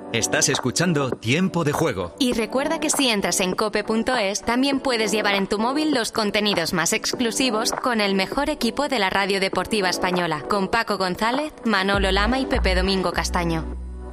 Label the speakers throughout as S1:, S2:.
S1: Estás escuchando Tiempo de Juego.
S2: Y recuerda que si entras en cope.es, también puedes llevar en tu móvil los contenidos más exclusivos con el mejor equipo de la radio deportiva española, con Paco González, Manolo Lama y Pepe Domingo Castaño.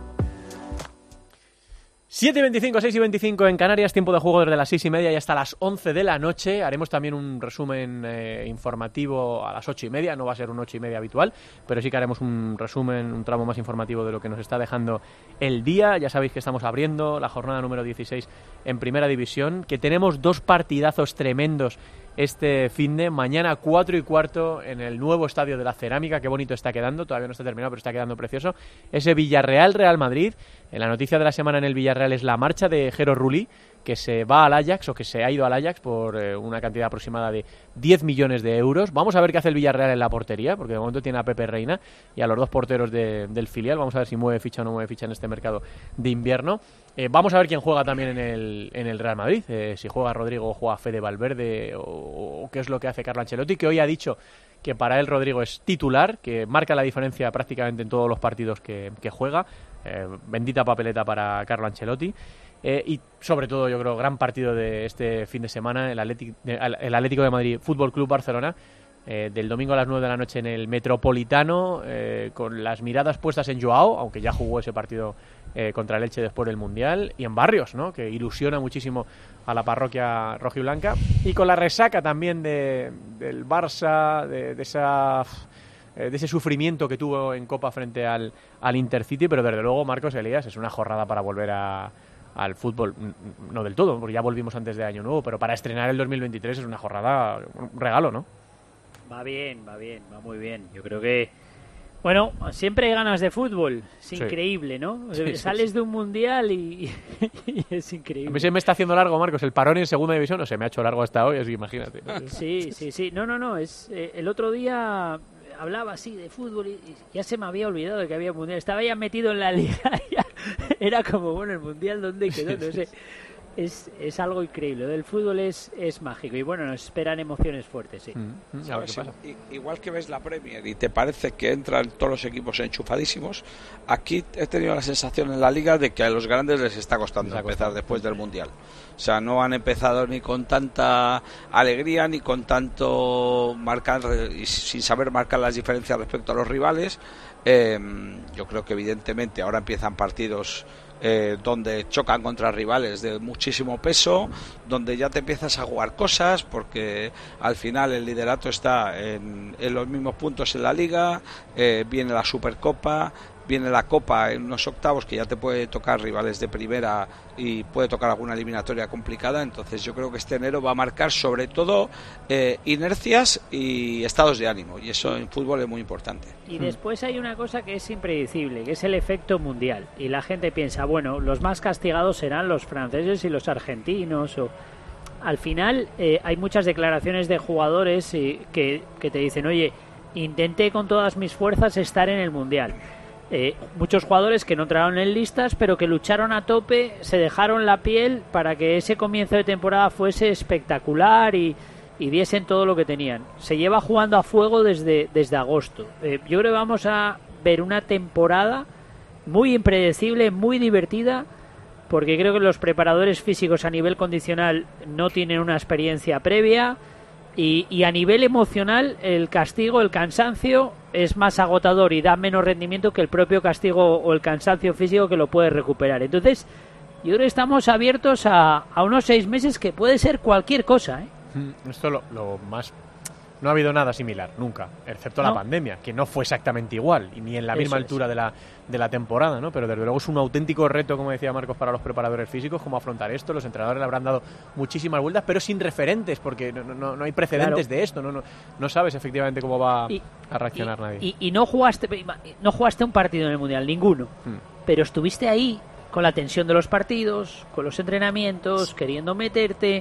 S3: 7:25, 6:25 en Canarias, tiempo de juego desde las 6:30 y hasta las 11 de la noche. Haremos también un resumen informativo a las 8:30, no va a ser un 8:30 habitual, pero sí que haremos un resumen, un tramo más informativo de lo que nos está dejando el día. Ya sabéis que estamos abriendo la jornada número 16 en Primera División, que tenemos dos partidazos tremendos este finde. Mañana 4:15 en el nuevo estadio de la Cerámica. Qué bonito está quedando, todavía no está terminado, pero está quedando precioso. Ese Villarreal-Real Madrid. La noticia de la semana en el Villarreal es la marcha de Jero Rulli, que se va al Ajax, o que se ha ido al Ajax por una cantidad aproximada de 10 millones de euros. Vamos a ver qué hace el Villarreal en la portería, porque de momento tiene a Pepe Reina y a los dos porteros del filial. Vamos a ver si mueve ficha o no mueve ficha en este mercado de invierno. Vamos a ver quién juega también en el Real Madrid, si juega Rodrigo o juega Fede Valverde, o qué es lo que hace Carlo Ancelotti, que hoy ha dicho que para él Rodrigo es titular, que marca la diferencia prácticamente en todos los partidos que juega. Bendita papeleta para Carlo Ancelotti. Y sobre todo, yo creo, gran partido de este fin de semana, el Atlético de Madrid Fútbol Club Barcelona, del domingo a las 9 de la noche en el Metropolitano, con las miradas puestas en Joao, aunque ya jugó ese partido contra el Elche después del Mundial, y en Barrios, ¿no?, que ilusiona muchísimo a la parroquia rojiblanca, y con la resaca también del Barça, de ese sufrimiento que tuvo en Copa frente al Intercity. Pero desde luego, Marcos, Elías, es una jornada para volver al fútbol, no del todo, porque ya volvimos antes de Año Nuevo, pero para estrenar el 2023 es una jornada, un regalo, ¿no?
S4: Va muy bien. Yo creo que, bueno, siempre hay ganas de fútbol, es increíble, ¿no? Sales de un mundial y es increíble.
S3: A mí se me está haciendo largo, Marcos, el parón en Segunda División, o se me ha hecho largo hasta hoy, así que imagínate.
S4: Sí. No, es el otro día hablaba así de fútbol y ya se me había olvidado de que había mundial. Estaba ya metido en la liga, ya era como, bueno, el mundial, ¿dónde quedó? No sé. Es algo increíble. El fútbol es mágico y bueno, nos esperan emociones fuertes, sí.
S5: A ver qué pasa. Igual que ves la Premier y te parece que entran todos los equipos enchufadísimos, aquí he tenido la sensación en la Liga de que a los grandes les está costando empezar después del Mundial. O sea, no han empezado ni con tanta alegría ni con tanto marcar, y sin saber marcar las diferencias respecto a los rivales. Yo creo que evidentemente ahora empiezan partidos donde chocan contra rivales de muchísimo peso, donde ya te empiezas a jugar cosas, porque al final el liderato está en los mismos puntos en la Liga, viene la Supercopa, viene la Copa en unos octavos que ya te puede tocar rivales de primera y puede tocar alguna eliminatoria complicada. Entonces yo creo que este enero va a marcar sobre todo inercias y estados de ánimo, y eso en fútbol es muy importante.
S4: Y después hay una cosa que es impredecible, que es el efecto mundial, y la gente piensa, bueno, los más castigados serán los franceses y los argentinos, o al final hay muchas declaraciones de jugadores que te dicen, oye, intenté con todas mis fuerzas estar en el mundial. Muchos jugadores que no entraron en listas, pero que lucharon a tope, se dejaron la piel para que ese comienzo de temporada fuese espectacular y diesen todo lo que tenían. Se lleva jugando a fuego desde agosto. Yo creo que vamos a ver una temporada muy impredecible, muy divertida, porque creo que los preparadores físicos a nivel condicional no tienen una experiencia previa. Y a nivel emocional, el castigo, el cansancio es más agotador y da menos rendimiento que el propio castigo o el cansancio físico que lo puede recuperar. Entonces, yo creo que estamos abiertos a unos 6 meses que puede ser cualquier cosa, ¿eh?
S3: Esto lo más... No ha habido nada similar, nunca, excepto la pandemia, que no fue exactamente igual, y ni en la misma altura de la temporada, ¿no? Pero desde luego es un auténtico reto, como decía Marcos, para los preparadores físicos, cómo afrontar esto. Los entrenadores le habrán dado muchísimas vueltas, pero sin referentes, porque no hay precedentes de esto, no sabes efectivamente cómo va a reaccionar nadie.
S4: Y no jugaste un partido en el Mundial, ninguno, pero estuviste ahí con la tensión de los partidos, con los entrenamientos, queriendo meterte...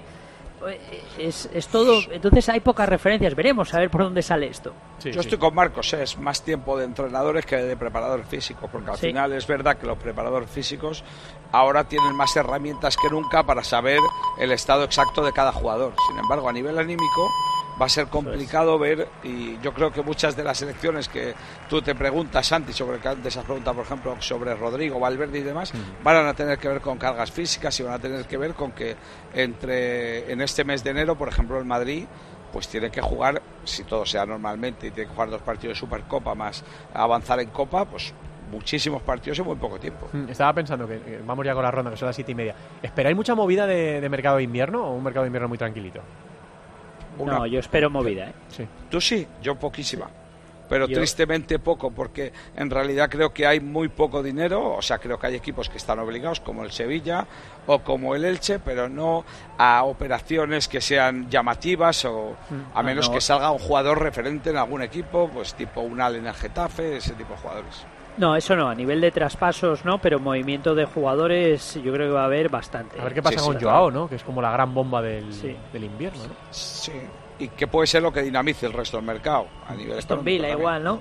S4: Es todo, entonces hay pocas referencias. Veremos a ver por dónde sale esto.
S5: Yo estoy con Marcos, es más tiempo de entrenadores que de preparadores físicos, porque al final es verdad que los preparadores físicos ahora tienen más herramientas que nunca para saber el estado exacto de cada jugador. Sin embargo, a nivel anímico, va a ser complicado ver, y yo creo que muchas de las selecciones que tú te preguntas, Santi, sobre que antes has preguntado, por ejemplo, sobre Rodrigo, Valverde y demás, van a tener que ver con cargas físicas y van a tener que ver con que en este mes de enero, por ejemplo, el Madrid pues tiene que jugar, si todo sea normalmente, y tiene que jugar 2 partidos de Supercopa más avanzar en Copa, pues muchísimos partidos en muy poco tiempo.
S3: Estaba pensando que vamos ya con la ronda, que son las 7:30. ¿Esperáis mucha movida de mercado de invierno o un mercado de invierno muy tranquilito?
S4: No, yo espero movida, ¿eh?
S3: Sí.
S5: Tú sí, yo poquísima. Pero tristemente poco, porque en realidad creo que hay muy poco dinero. O sea, creo que hay equipos que están obligados, como el Sevilla o como el Elche, pero no a operaciones que sean llamativas, o a menos que salga un jugador referente en algún equipo, pues tipo un Al en el Getafe, ese tipo de jugadores.
S4: No, eso no, a nivel de traspasos no, pero movimiento de jugadores yo creo que va a haber bastante.
S3: A ver qué pasa con Joao, ¿no? Que es como la gran bomba del invierno, ¿no?
S5: Sí, y que puede ser lo que dinamice el resto del mercado a nivel
S4: Aston Villa igual, ¿no?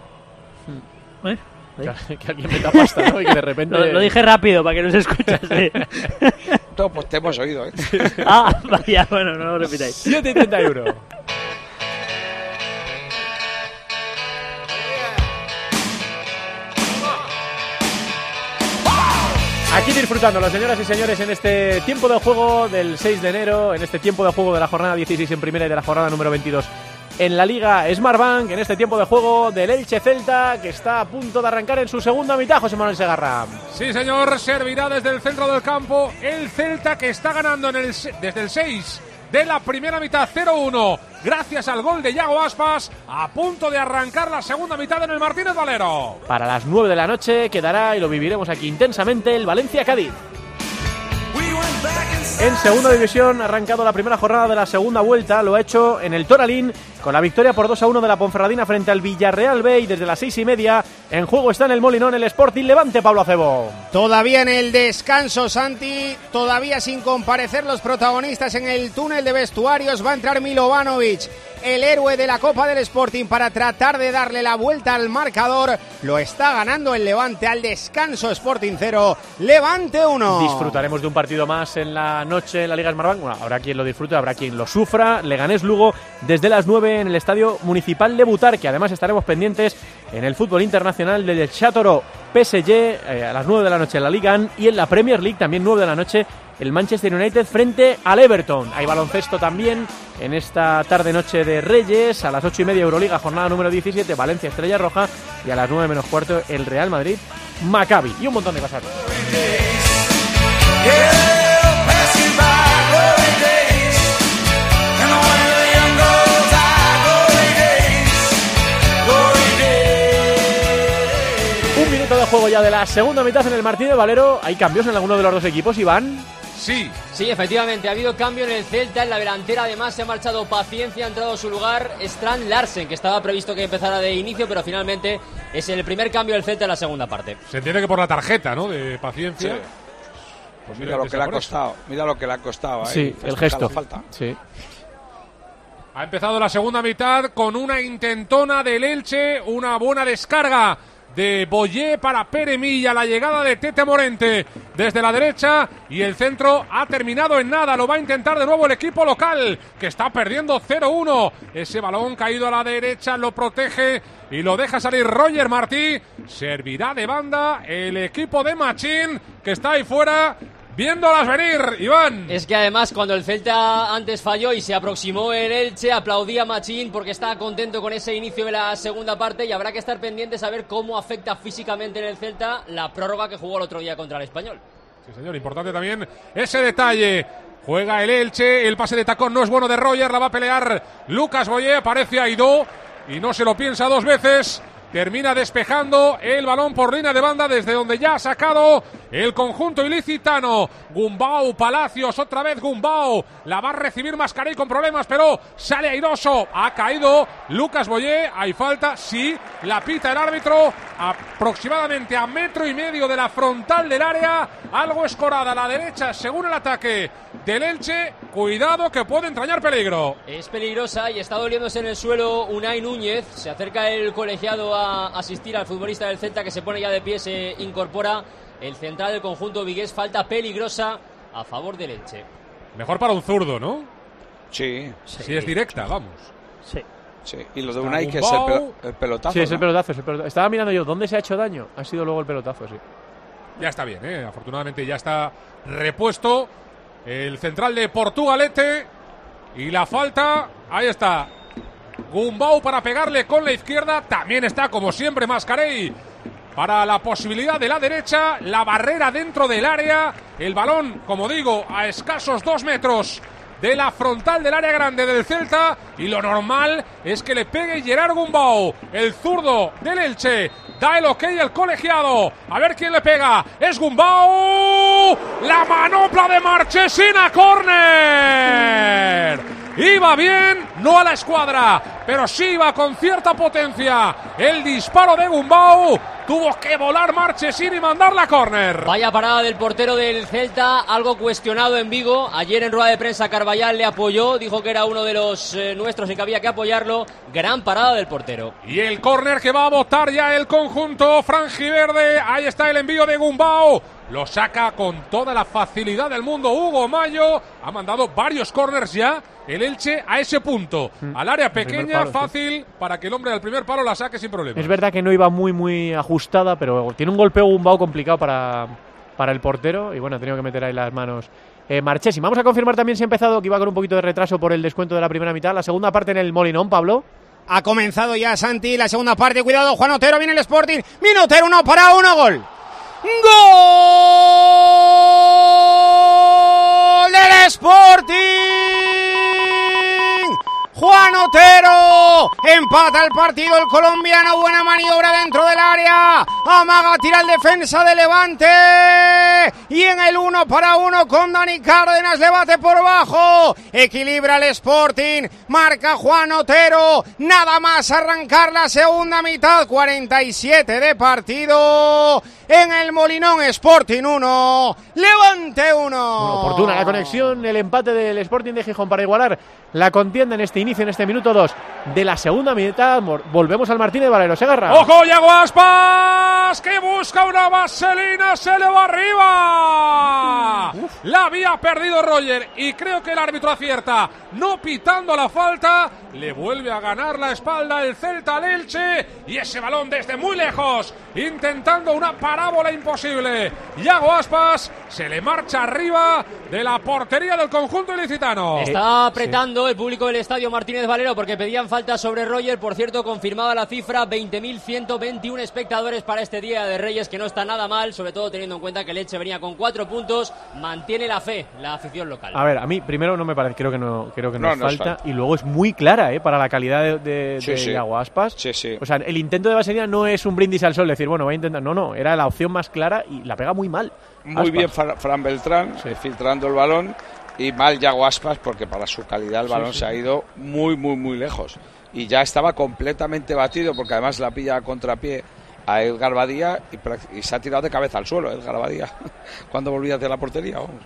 S3: Que alguien meta pasta, ¿no? Y que de repente...
S4: Lo dije rápido para que no se escuchase.
S5: No, pues te hemos oído, ¿eh?
S4: Vaya, bueno, no lo repitáis.
S3: 7,31 €. Aquí disfrutándolo, señoras y señores, en este tiempo de juego del 6 de enero, en este tiempo de juego de la jornada 16 en primera y de la jornada número 22 en la Liga Smartbank, en este tiempo de juego del Elche Celta, que está a punto de arrancar en su segunda mitad, José Manuel Segarra.
S6: Sí, señor, servirá desde el centro del campo el Celta, que está ganando desde el 6 de la primera mitad, 0-1, gracias al gol de Iago Aspas, a punto de arrancar la segunda mitad en el Martínez Valero.
S3: Para las 9 de la noche quedará, y lo viviremos aquí intensamente, el Valencia-Cádiz. En segunda división ha arrancado la primera jornada de la segunda vuelta, lo ha hecho en el Toralín con la victoria por 2-1 de la Ponferradina frente al Villarreal B, y desde las 6:30 en juego está en el Molinón el Sporting Levante. Pablo Acebo.
S7: Todavía en el descanso, Santi, todavía sin comparecer los protagonistas en el túnel de vestuarios. Va a entrar Milovanovic, el héroe de la Copa del Sporting, para tratar de darle la vuelta al marcador. Lo está ganando el Levante al descanso. Sporting 0, Levante 1.
S3: Disfrutaremos de un partido más en la noche en la Liga Smartbank. Bueno, habrá quien lo disfrute, habrá quien lo sufra. Leganés Lugo desde las 9 en el Estadio Municipal de Butarque. Además estaremos pendientes en el fútbol internacional del Châteauroux PSG a las 9 de la noche en la Liga 1, y en la Premier League también 9 de la noche el Manchester United frente al Everton. Hay baloncesto también en esta tarde-noche de Reyes, a las 8:30 Euroliga, jornada número 17, Valencia Estrella Roja, y a las 9 menos cuarto el Real Madrid Maccabi, y un montón de cosas. Un minuto de juego ya de la segunda mitad en el Martínez Valero. ¿Hay cambios en alguno de los dos equipos, Iván?
S6: Sí,
S8: efectivamente, ha habido cambio en el Celta. En la delantera además se ha marchado Paciencia, ha entrado a su lugar Strand Larsen, que estaba previsto que empezara de inicio, pero finalmente es el primer cambio del Celta en la segunda parte.
S6: Se entiende que por la tarjeta, ¿no?, de Paciencia.
S5: Sí. Pues mira lo que le ha costado, mira lo que le ha costado.
S3: Sí, el gesto. Sí.
S6: Ha empezado la segunda mitad con una intentona del Elche, una buena descarga de Boyé para Pere Milla, la llegada de Tete Morente desde la derecha, y el centro ha terminado en nada. Lo va a intentar de nuevo el equipo local, que está perdiendo 0-1. Ese balón caído a la derecha lo protege y lo deja salir Roger Martí. Servirá de banda el equipo de Machín, que está ahí fuera viéndolas venir, Iván.
S8: Es que además cuando el Celta antes falló y se aproximó el Elche, aplaudía Machín porque estaba contento con ese inicio de la segunda parte, y habrá que estar pendientes a ver cómo afecta físicamente en el Celta la prórroga que jugó el otro día contra el Español.
S6: Sí, señor, importante también ese detalle. Juega el Elche, el pase de tacón no es bueno de Roger, la va a pelear Lucas Boyé, aparece Aidó y no se lo piensa dos veces. Termina despejando el balón por línea de banda desde donde ya ha sacado el conjunto ilicitano. Gumbau, Palacios, otra vez Gumbau. La va a recibir Mascarell con problemas, pero sale airoso. Ha caído Lucas Boyé. Hay falta, sí, la pita el árbitro. Aproximadamente a 1,5 metros de la frontal del área. Algo escorada a la derecha según el ataque del Elche. Cuidado que puede entrañar peligro.
S8: Es peligrosa y está doliéndose en el suelo Unai Núñez. Se acerca el colegiado a asistir al futbolista del Celta, que se pone ya de pie, se incorpora el central del conjunto vigués. Falta peligrosa a favor del Elche.
S6: Mejor para un zurdo, ¿no?
S5: Sí.
S6: Si es directa, vamos.
S5: Sí, y lo de Unai, que es el pelotazo.
S3: Sí, es el pelotazo, Estaba mirando yo, ¿dónde se ha hecho daño? Ha sido luego el pelotazo, sí.
S6: Ya está bien, afortunadamente ya está repuesto el central de Portugalete. Y la falta, ahí está. Gumbau para pegarle con la izquierda. También está, como siempre, Mascarell para la posibilidad de la derecha. La barrera dentro del área. El balón, como digo, a escasos 2 metros de la frontal del área grande del Celta, y lo normal es que le pegue Gerard Gumbau, el zurdo del Elche. Da el ok al colegiado, a ver quién le pega. Es Gumbau, la manopla de Marchesín a córner. Iba bien, no a la escuadra, pero sí iba con cierta potencia. El disparo de Gumbau, tuvo que volar Marchesín y mandarla a córner.
S8: Vaya parada del portero del Celta, algo cuestionado en Vigo. Ayer en rueda de prensa Carballal le apoyó, dijo que era uno de los nuestros y que había que apoyarlo. Gran parada del portero.
S6: Y el córner que va a botar ya el conjunto franjiverde. Ahí está el envío de Gumbau. Lo saca con toda la facilidad del mundo Hugo Mayo. Ha mandado varios córners ya el Elche a ese punto, al área pequeña, palo, fácil, para que el hombre del primer palo la saque sin problema.
S3: Es verdad que no iba muy ajustada, pero tiene un golpeo Gumbau complicado para el portero, y bueno, ha tenido que meter ahí las manos Marchesín. Vamos a confirmar también si ha empezado, que iba con un poquito de retraso por el descuento de la primera mitad. La segunda parte en el Molinón, Pablo.
S7: Ha comenzado ya, Santi, la segunda parte. Cuidado, Juan Otero, viene el Sporting. Minuto 1 para 1, gol. ¡Gol del Sporting! Juan Otero empata el partido el colombiano. Buena maniobra dentro del área. Amaga, tira el defensa de Levante. Y en el 1 para 1 con Dani Cárdenas, le bate por bajo. Equilibra el Sporting. Marca Juan Otero. Nada más arrancar la segunda mitad. 47 de partido. En el Molinón, Sporting 1, Levante 1.
S3: Bueno, oportuna la conexión, el empate del Sporting de Gijón para igualar la contienda en este inicio, en este minuto 2 de la segunda mitad. Volvemos al Martínez Valero, Segarra.
S6: ¡Ojo, Yago Aspas! Que busca una vaselina, se le va arriba. La había perdido Roger y creo que el árbitro acierta, no pitando la falta. Le vuelve a ganar la espalda el Celta al Elche, y ese balón desde muy lejos, intentando una parábola imposible. Yago Aspas se le marcha arriba de la portería del conjunto ilicitano.
S8: Está apretando el público del estadio Martínez Valero porque pedían falta sobre Roger. Por cierto, confirmada la cifra, 20.121 espectadores para este Día de Reyes, que no está nada mal, sobre todo teniendo en cuenta que el Elche venía con 4 puntos. Mantiene la fe la afición local.
S3: A ver, a mí primero no me parece, creo que no es falta, y luego es muy clara para la calidad de Yago Aspas.
S5: Sí.
S3: O sea, el intento de vaselina no es un brindis al sol, decir, bueno, voy a intentar. No, era la opción más clara y la pega muy mal.
S5: Muy bien Fran Beltrán, filtrando el balón, y mal Yago Aspas, porque para su calidad el balón se ha ido muy lejos. Y ya estaba completamente batido, porque además la pilla a contrapié a Edgar Badía y se ha tirado de cabeza al suelo Edgar Badía cuando volvía hacia la portería. Vamos.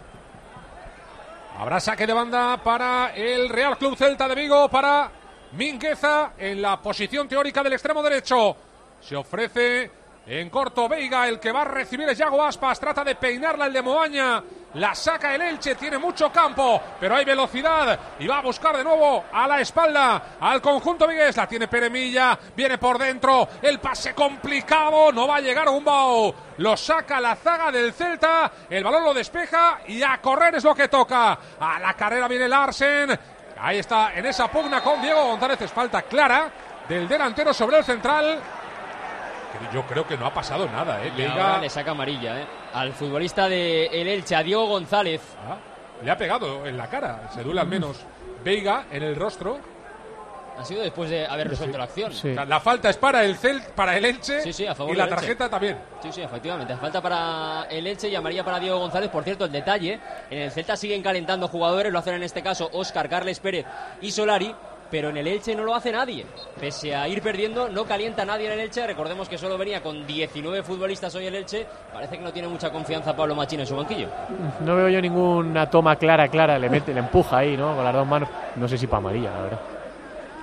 S6: Habrá saque de banda para el Real Club Celta de Vigo, para Mingueza en la posición teórica del extremo derecho. Se ofrece en corto Veiga, el que va a recibir es Yago Aspas, trata de peinarla el de Moaña, la saca el Elche, tiene mucho campo, pero hay velocidad y va a buscar de nuevo a la espalda al conjunto vigués, la tiene Peremilla, viene por dentro, el pase complicado, no va a llegar Gumbau, lo saca la zaga del Celta, el balón lo despeja y a correr es lo que toca, a la carrera viene Larsen, ahí está en esa pugna con Diego González, es falta clara del delantero sobre el central. Yo creo que no ha pasado nada,
S8: Y ahora le saca amarilla, al futbolista de el Elche, a Diego González.
S6: Le ha pegado en la cara, se duele al menos Veiga en el rostro.
S8: Ha sido después de haber resuelto la acción.
S6: Sí. La falta es para el Elche,
S8: a favor
S6: y la
S8: del
S6: tarjeta
S8: Elche
S6: también.
S8: Sí, efectivamente. Falta para el Elche y amarilla para Diego González. Por cierto, el detalle, en el Celta siguen calentando jugadores, lo hacen en este caso Óscar, Carles Pérez y Solari, pero en el Elche no lo hace nadie. Pese a ir perdiendo, no calienta nadie en el Elche. Recordemos que solo venía con 19 futbolistas hoy el Elche. Parece que no tiene mucha confianza Pablo Machín en su banquillo.
S3: No veo yo ninguna toma clara, le empuja ahí, ¿no? Con las dos manos. No sé si para amarilla, la verdad.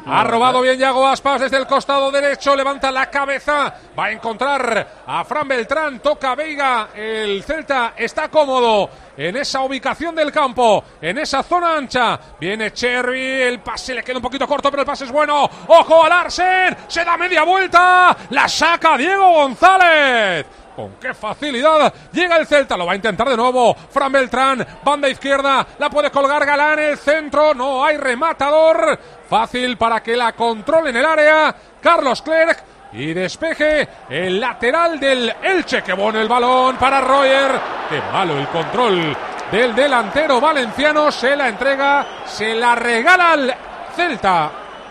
S6: Ha robado bien Yago Aspas desde el costado derecho, levanta la cabeza, va a encontrar a Fran Beltrán, toca Veiga, el Celta está cómodo en esa ubicación del campo, en esa zona ancha, viene Chervi, el pase le queda un poquito corto, pero el pase es bueno, ojo a Larsen, se da media vuelta, la saca Diego González. Con qué facilidad llega el Celta, lo va a intentar de nuevo Fran Beltrán, banda izquierda, la puede colgar Galán, el centro, no hay rematador, fácil para que la controle en el área Carlos Clerc y despeje el lateral del Elche. Qué bueno el balón para Roger, qué malo el control del delantero valenciano, se la entrega, se la regala al Celta.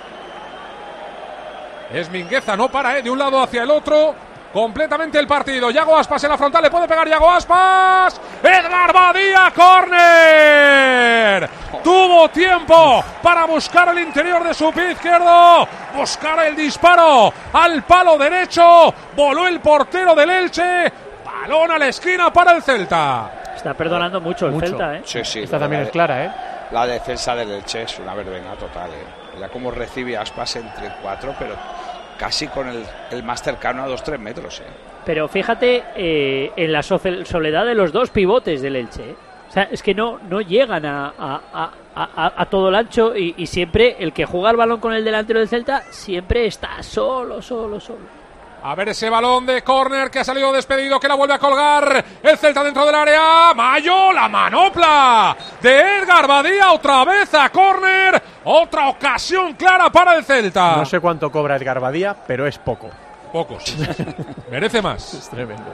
S6: Es Mingueza, no para, de un lado hacia el otro. Completamente el partido. Yago Aspas en la frontal. Le puede pegar Yago Aspas. Edgar Badía. ¡Córner! Tuvo tiempo para buscar el interior de su pie izquierdo. Buscar el disparo al palo derecho. Voló el portero del Elche. Balón a la esquina para el Celta.
S4: Está perdonando mucho el Celta, ¿eh?
S5: Sí.
S3: Esta también es clara, ¿eh?
S5: La defensa del Elche es una verbena total, ¿eh? Ya como recibe Aspas entre 4, pero casi con el más cercano a 2-3 metros.
S4: Pero fíjate en la soledad de los dos pivotes del Elche. O sea, es que no llegan a todo el ancho y siempre el que juega el balón con el delantero del Celta siempre está solo.
S6: A ver ese balón de córner que ha salido despedido, que la vuelve a colgar el Celta dentro del área. Mayo, la manopla de Edgar Badía, otra vez a córner. Otra ocasión clara para el Celta.
S3: No sé cuánto cobra Edgar Badía, pero es poco.
S6: Poco, sí. Merece más.
S3: Es tremendo.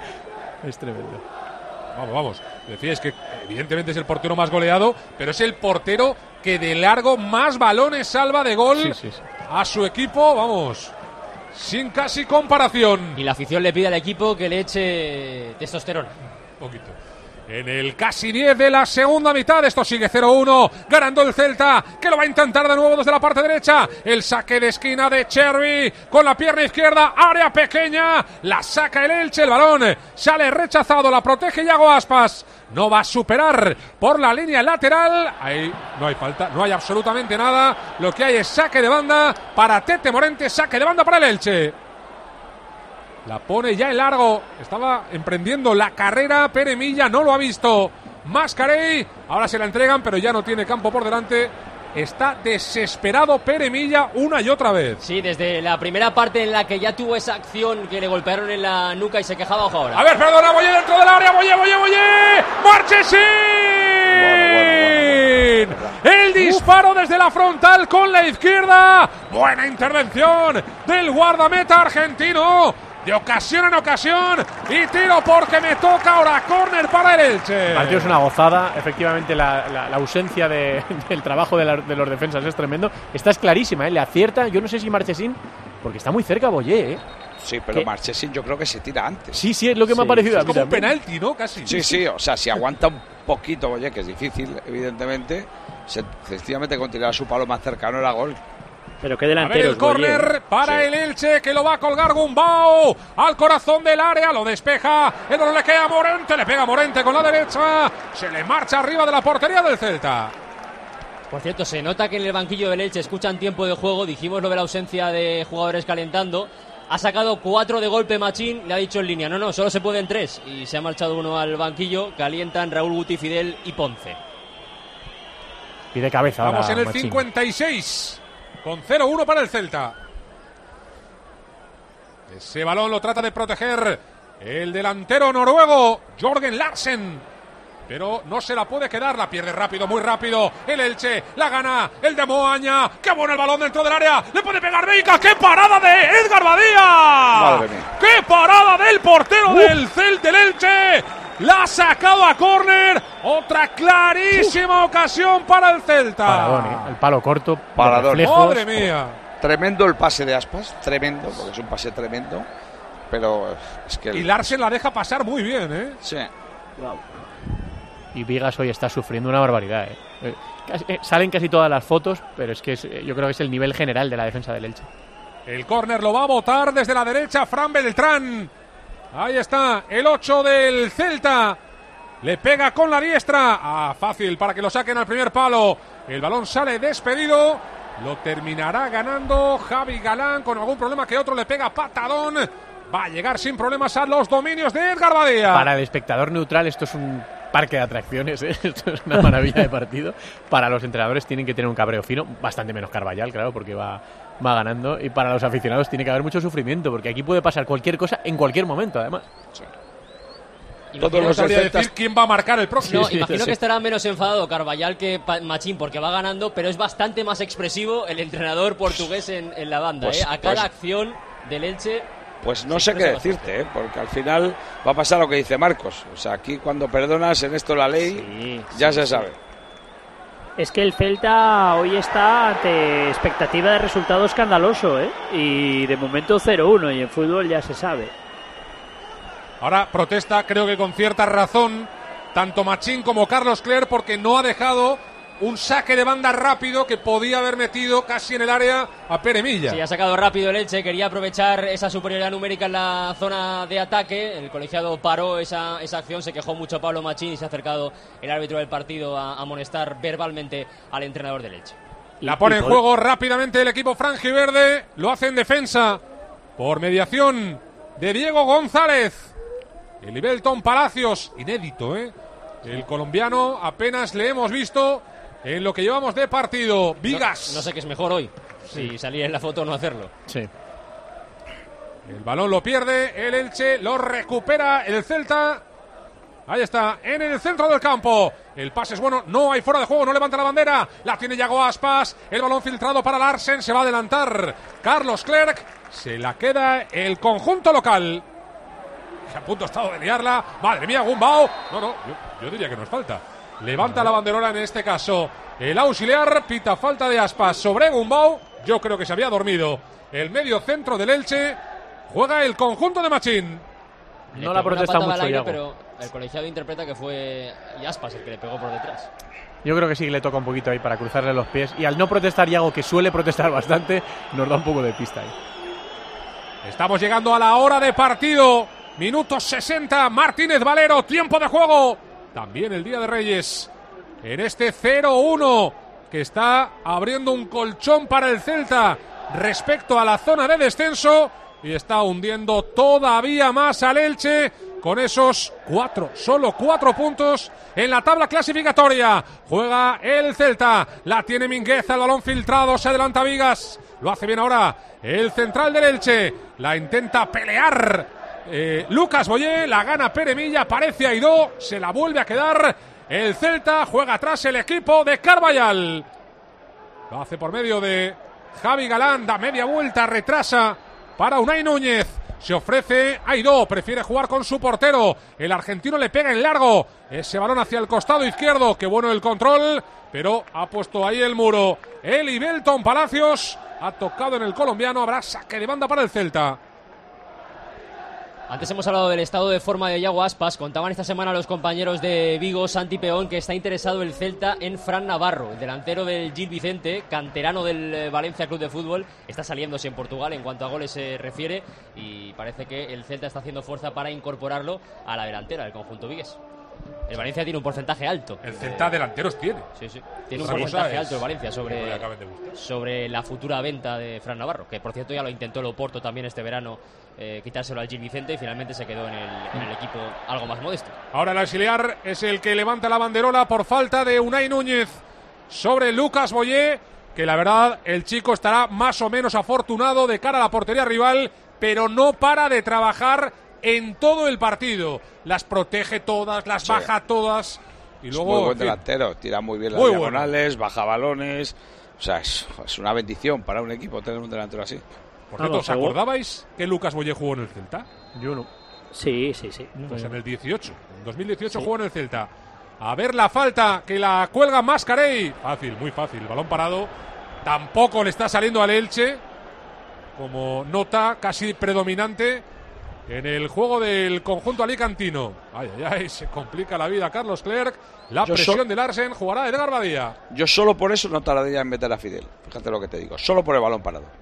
S6: Vamos. Decíais que evidentemente es el portero más goleado, pero es el portero que de largo más balones salva de gol a su equipo, vamos, sin casi comparación.
S8: Y la afición le pide al equipo que le eche testosterona.
S6: Un poquito. En el casi 10 de la segunda mitad, esto sigue 0-1, ganando el Celta, que lo va a intentar de nuevo desde la parte derecha. El saque de esquina de Chervi con la pierna izquierda, área pequeña, la saca el Elche, el balón sale rechazado, la protege Yago Aspas. No va a superar por la línea lateral. Ahí no hay falta, no hay absolutamente nada. Lo que hay es saque de banda para Tete Morente, saque de banda para el Elche. La pone ya en largo. Estaba emprendiendo la carrera Pere Milla, no lo ha visto Mascarell. Ahora se la entregan, pero ya no tiene campo por delante. Está desesperado Pere Milla una y otra vez.
S8: Sí, desde la primera parte en la que ya tuvo esa acción que le golpearon en la nuca y se quejaba, ojo ahora.
S6: A ver, perdona, Boye dentro del área, Boye. ¡Marchesín! Bueno. El disparo desde la frontal con la izquierda. Buena intervención del guardameta argentino. De ocasión en ocasión y tiro porque me toca ahora, córner para el Elche.
S3: El partido es una gozada, efectivamente la ausencia del trabajo de los defensas es tremendo. Esta es clarísima, le acierta, yo no sé si Marchesín, porque está muy cerca Boye,
S5: Sí, pero Marchesín yo creo que se tira antes.
S3: Sí, es lo que me ha parecido a mí
S6: como un
S3: también.
S6: penalti, ¿no? Casi.
S5: Sí, o sea, si aguanta un poquito Boye, que es difícil, evidentemente, sencillamente con tirar a su palo más cercano era gol.
S4: Pero qué delantero.
S6: A ver el córner para el Elche, que lo va a colgar Gumbau al corazón del área, lo despeja, el balón le queda a Morente, le pega Morente con la derecha, se le marcha arriba de la portería del Celta.
S8: Por cierto, se nota que en el banquillo del Elche escuchan tiempo de juego, dijimos lo de la ausencia de jugadores calentando. Ha sacado 4 de golpe Machín, le ha dicho en línea, no, solo se pueden 3, y se ha marchado uno al banquillo, calientan Raúl Guti, Fidel y Ponce.
S3: Pide cabeza ahora.
S6: Vamos en el
S3: Machín.
S6: 56. Con 0-1 para el Celta. Ese balón lo trata de proteger el delantero noruego, Jørgen Larsen. Pero no se la puede quedar, la pierde rápido, muy rápido. El Elche, la gana el de Moaña. ¡Qué bueno el balón dentro del área! ¡Le puede pegar Veiga! ¡Qué parada de Edgar Badía!
S5: Madre mía.
S6: ¡Qué parada del portero del Elche! La ha sacado a córner. Otra clarísima ocasión para el Celta.
S3: Paradón, el palo corto.
S5: Paradón.
S6: ¡Madre mía!
S5: Tremendo el pase de Aspas, tremendo, porque es un pase tremendo. Pero es que...
S6: Y Larsen la deja pasar muy bien, ¿eh?
S5: Sí.
S3: Y Vigas hoy está sufriendo una barbaridad, salen casi todas las fotos, pero es que yo creo que es el nivel general de la defensa del Elche.
S6: El córner lo va a botar desde la derecha Fran Beltrán. Ahí está, el 8 del Celta. Le pega con la diestra. Fácil para que lo saquen al primer palo. El balón sale despedido. lo terminará ganando Javi Galán con algún problema que otro le pega patadón. Va a llegar sin problemas a los dominios de Edgar Badía.
S3: Para el espectador neutral esto es un parque de atracciones, ¿eh? Esto es una maravilla de partido. Para los entrenadores tienen que tener un cabreo fino, bastante menos Carvajal, claro, porque va ganando. Y para los aficionados tiene que haber mucho sufrimiento, porque aquí puede pasar cualquier cosa en cualquier momento, además.
S6: Sí. Todos los decir quién va a marcar el próximo.
S8: No, imagino que estará menos enfadado Carvajal que Machín porque va ganando, pero es bastante más expresivo el entrenador portugués en la banda. A cada acción del Elche.
S5: Pues no sé qué decirte, porque al final va a pasar lo que dice Marcos. O sea, aquí cuando perdonas, en esto la ley ya se sabe.
S4: Es que el Celta hoy está ante expectativa de resultado escandaloso, y de momento 0-1, y en fútbol ya se sabe.
S6: Ahora protesta, creo que con cierta razón, tanto Machín como Carlos Clerc, porque no ha dejado un saque de banda rápido que podía haber metido casi en el área a Pere Milla.
S8: Sí, ha sacado rápido el Elche, quería aprovechar esa superioridad numérica en la zona de ataque. El colegiado paró esa acción, se quejó mucho Pablo Machín y se ha acercado el árbitro del partido a amonestar verbalmente al entrenador del Elche.
S6: La pone en juego rápidamente el equipo franjiverde, lo hace en defensa por mediación de Diego González. El Ibelton Palacios, inédito, el colombiano apenas le hemos visto en lo que llevamos de partido. Vigas.
S8: No sé qué es mejor hoy, si salir en la foto o no hacerlo.
S3: Sí.
S6: El balón lo pierde el Elche, lo recupera el Celta. Ahí está, en el centro del campo. El pase es bueno, no hay fuera de juego, no levanta la bandera. La tiene Yago Aspas, el balón filtrado para Larsen, se va a adelantar Carlos Clerc. Se la queda el conjunto local. Que a punto ha estado de liarla. Madre mía, Gumbau. No, yo diría que no es falta. Levanta la banderola en este caso el auxiliar, pita falta de Aspas sobre Gumbau. Yo creo que se había dormido el medio centro del Elche. Juega el conjunto de Machín.
S3: No la protesta mucho,
S8: aire,
S3: Yago.
S8: pero el colegiado interpreta que fue Aspas el que le pegó por detrás.
S3: Yo creo que sí que le toca un poquito ahí para cruzarle los pies. Y al no protestar Yago, que suele protestar bastante, nos da un poco de pista ahí.
S6: Estamos llegando a la hora de partido. Minuto 60, Martínez Valero, tiempo de juego. También el Día de Reyes. En este 0-1 que está abriendo un colchón para el Celta respecto a la zona de descenso. Y está hundiendo todavía más al Elche con esos solo 4 puntos en la tabla clasificatoria. Juega el Celta, la tiene Mingueza, el balón filtrado, se adelanta Vigas. Lo hace bien ahora el central del Elche. La intenta pelear Lucas Boyé, la gana Pere Milla, aparece Aidó, se la vuelve a quedar el Celta, juega atrás el equipo de Carvajal. Lo hace por medio de Javi Galán, da media vuelta, retrasa para Unai Núñez. Se ofrece Aidó, prefiere jugar con su portero. El argentino le pega en largo. Ese balón hacia el costado izquierdo. Qué bueno el control, pero ha puesto ahí el muro. El Ibelton Palacios ha tocado en el colombiano. Habrá saque de banda para el Celta.
S8: Antes hemos hablado del estado de forma de Yago Aspas. Contaban esta semana los compañeros de Vigo, Santi Peón, que está interesado el Celta en Fran Navarro, el delantero del Gil Vicente, canterano del Valencia Club de Fútbol. Está saliéndose en Portugal en cuanto a goles se refiere y parece que el Celta está haciendo fuerza para incorporarlo a la delantera del conjunto vigués. El Valencia tiene un porcentaje alto.
S6: El Celta delanteros tiene.
S8: Sí. Tiene un porcentaje alto el Valencia sobre la futura venta de Fran Navarro, que por cierto ya lo intentó el Oporto también este verano, quitárselo al Gil Vicente y finalmente se quedó en el equipo algo más modesto.
S6: Ahora el auxiliar es el que levanta la banderola por falta de Unai Núñez sobre Lucas Boyé, que la verdad el chico estará más o menos afortunado de cara a la portería rival, pero no para de trabajar en todo el partido. Las protege todas, las baja todas. Y luego,
S5: es muy buen delantero, tira muy bien las diagonales, baja balones. O sea, es una bendición para un equipo tener un delantero así.
S6: Por cierto, ¿os acordabais que Lucas Boyé jugó en el Celta?
S3: Yo no.
S4: Sí.
S6: Pues en el 18. En 2018 jugó en el Celta. A ver la falta que la cuelga Mascarell. Fácil, muy fácil. Balón parado. Tampoco le está saliendo al Elche como nota casi predominante en el juego del conjunto alicantino. Ay, se complica la vida Carlos Clerc. La presión de Larsen, jugará Edgar Badía.
S5: Yo solo por eso no tardaría en meter a Fidel. Fíjate lo que te digo, solo por el balón parado.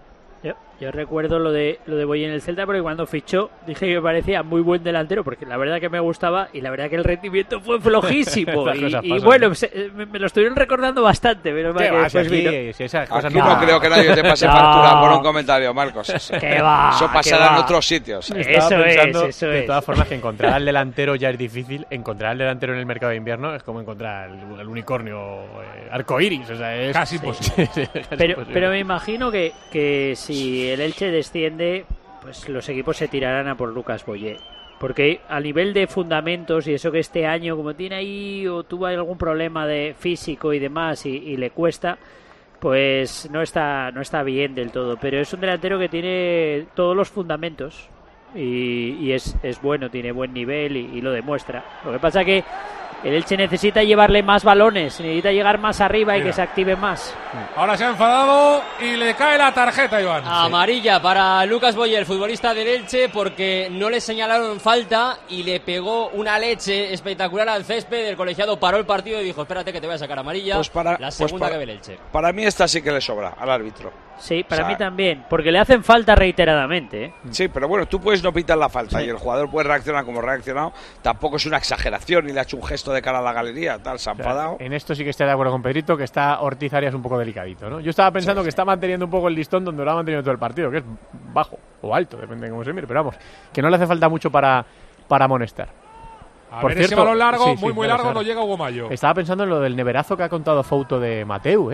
S4: Yo recuerdo lo de Boye en el Celta, porque cuando fichó dije que me parecía muy buen delantero, porque la verdad que me gustaba y la verdad que el rendimiento fue flojísimo. y bueno, me lo estuvieron recordando bastante, pero
S3: ¿Qué
S4: que
S3: vas
S4: después
S3: aquí?
S4: vino.
S3: Si esas cosas
S5: Aquí no creo que nadie te pase factura por un comentario, Marcos.
S4: ¿Qué va?
S5: Eso pasará en otros sitios.
S3: Estaba pensando,
S4: eso
S3: de
S4: es.
S3: todas formas, que encontrar al delantero ya es difícil. Encontrar al delantero en el mercado de invierno es como encontrar el unicornio arcoíris. O sea, es
S6: Casi imposible.
S4: Pero me imagino que si el Elche desciende, pues los equipos se tirarán a por Lucas Boye. Porque a nivel de fundamentos y eso que este año, como tiene ahí o tuvo algún problema de físico y demás y le cuesta, pues no está bien del todo. Pero es un delantero que tiene todos los fundamentos y es bueno, tiene buen nivel y lo demuestra. Lo que pasa que el Elche necesita llevarle más balones, necesita llegar más arriba y que se active más.
S6: Ahora se ha enfadado y le cae la tarjeta, Iván.
S8: Amarilla para Lucas Boye, el futbolista del Elche, porque no le señalaron falta y le pegó una leche espectacular al césped. El colegiado paró el partido y dijo: espérate que te voy a sacar amarilla. La segunda que ve el Elche.
S5: Para mí esta sí que le sobra al árbitro.
S4: Sí, para mí también, porque le hacen falta reiteradamente, ¿eh?
S5: Sí, pero bueno, tú puedes no pitar la falta y el jugador puede reaccionar como ha reaccionado. Tampoco es una exageración y le ha hecho un gesto de cara a la galería, tal, se ha enfadado.
S3: En esto sí que estoy de acuerdo con Pedrito, que está Ortiz Arias un poco delicadito, ¿no? Yo estaba pensando que está manteniendo un poco el listón donde lo ha mantenido todo el partido, que es bajo o alto, depende de cómo se mire, pero vamos, que no le hace falta mucho para amonestar.
S6: Por cierto, ese balón largo, muy largo, no llega Hugo Mayo.
S3: Estaba pensando en lo del neverazo que ha contado Fouto de Mateu,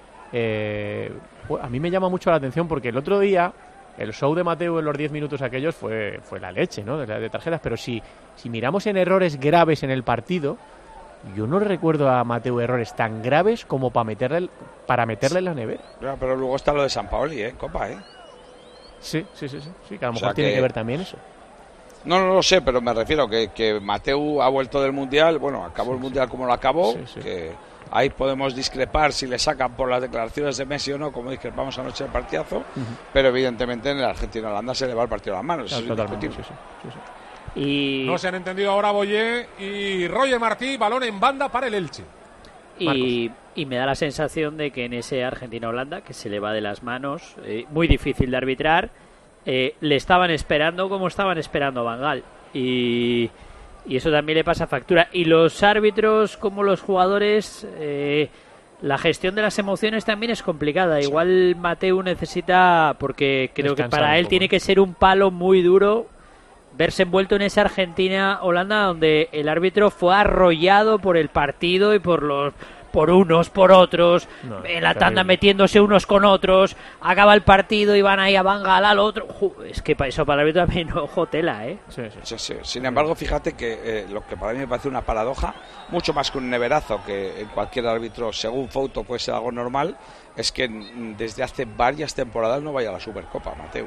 S3: a mí me llama mucho la atención porque el otro día el show de Mateu en los 10 minutos aquellos fue la leche, ¿no? De tarjetas, pero si miramos en errores graves en el partido, yo no recuerdo a Mateu errores tan graves como para meterle en la nevera.
S5: Pero luego está lo de Sampaoli, Copa,
S3: Sí, que a lo mejor tiene que ver también eso.
S5: No lo sé, pero me refiero que Mateu ha vuelto del Mundial, bueno, acabó el Mundial como lo acabó, que ahí podemos discrepar si le sacan por las declaraciones de Messi o no, como discrepamos anoche del partidazo, pero evidentemente en el Argentina-Holanda se le va el partido a las manos.
S3: Claro, totalmente, sí.
S4: Y
S6: no se han entendido ahora Boye y Roger Martí, balón en banda para el Elche.
S4: Y me da la sensación de que en ese Argentina-Holanda, que se le va de las manos, muy difícil de arbitrar, le estaban esperando como estaban esperando a Van Gaal. Y eso también le pasa factura. Y los árbitros, como los jugadores, la gestión de las emociones también es complicada. Sí. Igual Mateu necesita, porque creo que para él tiene que ser un palo muy duro verse envuelto en esa Argentina-Holanda donde el árbitro fue arrollado por el partido y por unos, por otros, en la tanda metiéndose unos con otros, acaba el partido y van ahí a Van Gaal al otro. Es que para eso para el árbitro también ojo tela,
S5: Sí. Sin embargo, fíjate que lo que para mí me parece una paradoja, mucho más que un neverazo, que en cualquier árbitro, según Fouto, puede ser algo normal, es que desde hace varias temporadas no vaya a la Supercopa, Mateu.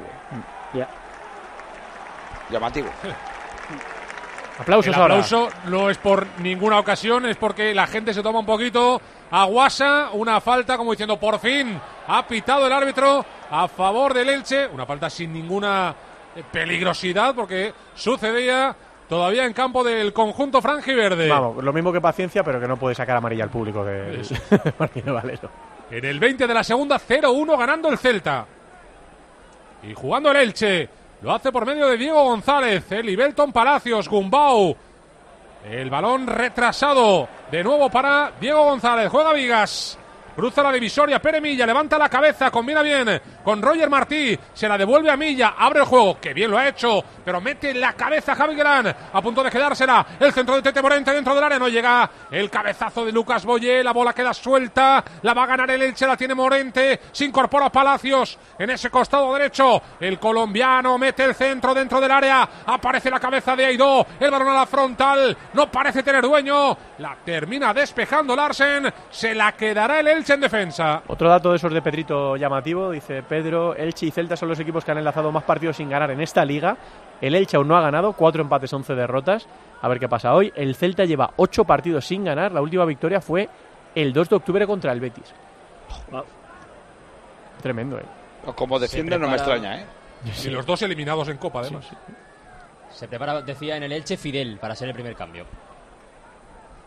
S5: Llamativo.
S3: Aplausos.
S6: El aplauso no es por ninguna ocasión, es porque la gente se toma un poquito a guasa, una falta como diciendo por fin ha pitado el árbitro a favor del Elche, una falta sin ninguna peligrosidad porque sucedía todavía en campo del conjunto franjiverde.
S3: Vamos, lo mismo que paciencia, pero que no puede sacar amarilla al público de Martino Valero.
S6: En el 20 de la segunda, 0-1 ganando el Celta. Y jugando el Elche. Lo hace por medio de Diego González, el Ibelton Palacios, Gumbau. El balón retrasado. De nuevo para Diego González. Juega Vigas. Cruza la divisoria. Pere Milla levanta la cabeza. Combina bien con Roger Martí. Se la devuelve a Milla. Abre el juego. Que bien lo ha hecho. Pero mete la cabeza Javi Guerrán. A punto de quedársela. El centro de Tete Morente dentro del área. No llega el cabezazo de Lucas Boye. La bola queda suelta. La va a ganar el Elche. La tiene Morente. Se incorpora Palacios en ese costado derecho. El colombiano mete el centro dentro del área. Aparece la cabeza de Aidó. El balón a la frontal. No parece tener dueño. La termina despejando Larsen. Se la quedará el Elche en defensa.
S3: Otro dato de esos de Pedrito llamativo, dice Pedro: Elche y Celta son los equipos que han enlazado más partidos sin ganar en esta liga. El Elche aún no ha ganado, 4 empates, 11 derrotas. A ver qué pasa hoy. El Celta lleva 8 partidos sin ganar. La última victoria fue el 2 de octubre contra el Betis.
S4: Wow.
S3: Tremendo,
S5: Como defiende no me extraña,
S6: Y los dos eliminados en Copa, además.
S3: Sí.
S8: Se prepara, decía en el Elche, Fidel para ser el primer cambio.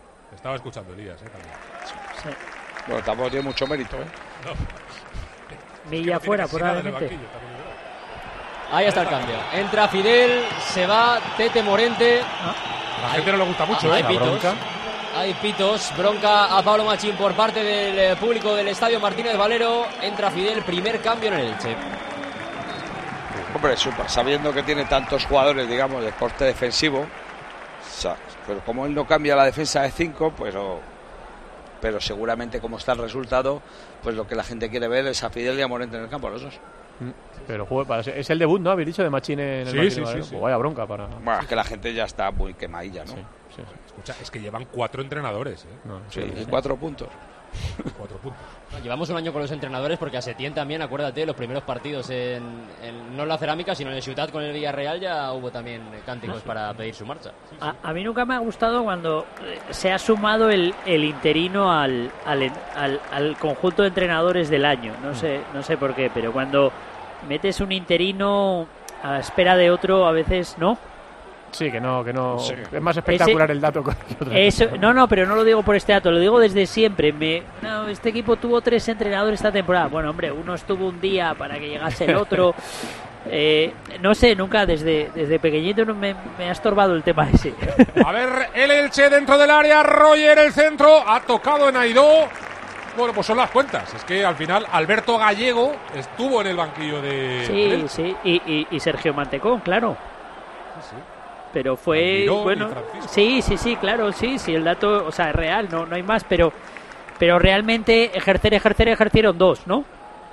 S6: Estaba escuchando Elías, también.
S4: Sí.
S5: Bueno, tampoco tiene mucho mérito,
S6: No.
S4: milla fuera, probablemente.
S8: Ahí está el cambio. Entra Fidel, se va Tete Morente.
S6: A la gente no le gusta mucho,
S8: hay pitos. Hay pitos. Bronca a Pablo Machín por parte del público del Estadio Martínez Valero. Entra Fidel, primer cambio en el Elche.
S5: Hombre, sabiendo que tiene tantos jugadores, digamos, de corte defensivo, pero como él no cambia la defensa de 5, pues pero seguramente como está el resultado, pues lo que la gente quiere ver es a Fidel y a Morente en el campo, los dos.
S3: Pero es el debut, ¿no? Habéis dicho de Machín en el Martínez Valero.
S6: Sí.
S3: Pues vaya bronca para...
S5: Bueno, es que la gente ya está muy quemadilla, ¿no?
S3: Sí.
S6: Escucha, es que llevan 4 entrenadores,
S5: y 4 puntos.
S6: 4 puntos.
S8: Llevamos un año con los entrenadores porque a Setién también, acuérdate, los primeros partidos no en la Cerámica, sino en el Ciutat con el Villarreal ya hubo también cánticos para pedir su marcha.
S4: A mí nunca me ha gustado cuando se ha sumado el interino al conjunto de entrenadores del año. No sé por qué, pero cuando metes un interino a espera de otro, a veces no.
S3: Sí, que no. Sí. Es más espectacular el dato que otra.
S4: Eso, no, pero no lo digo por este dato, lo digo desde siempre. Este equipo tuvo 3 entrenadores esta temporada. Bueno, hombre, uno estuvo un día para que llegase el otro. No sé, nunca, desde pequeñito me ha estorbado el tema ese.
S6: A ver, el Elche dentro del área, Roger el centro, ha tocado en Aidó. Bueno, pues son las cuentas. Es que al final Alberto Gallego estuvo en el banquillo de...
S4: Sí, y Sergio Mantecón, claro.
S6: Sí.
S4: Pero fue...
S6: Almirón,
S4: bueno, sí, claro, sí, el dato, o sea, es real, no hay más, pero realmente ejercieron 2, ¿no?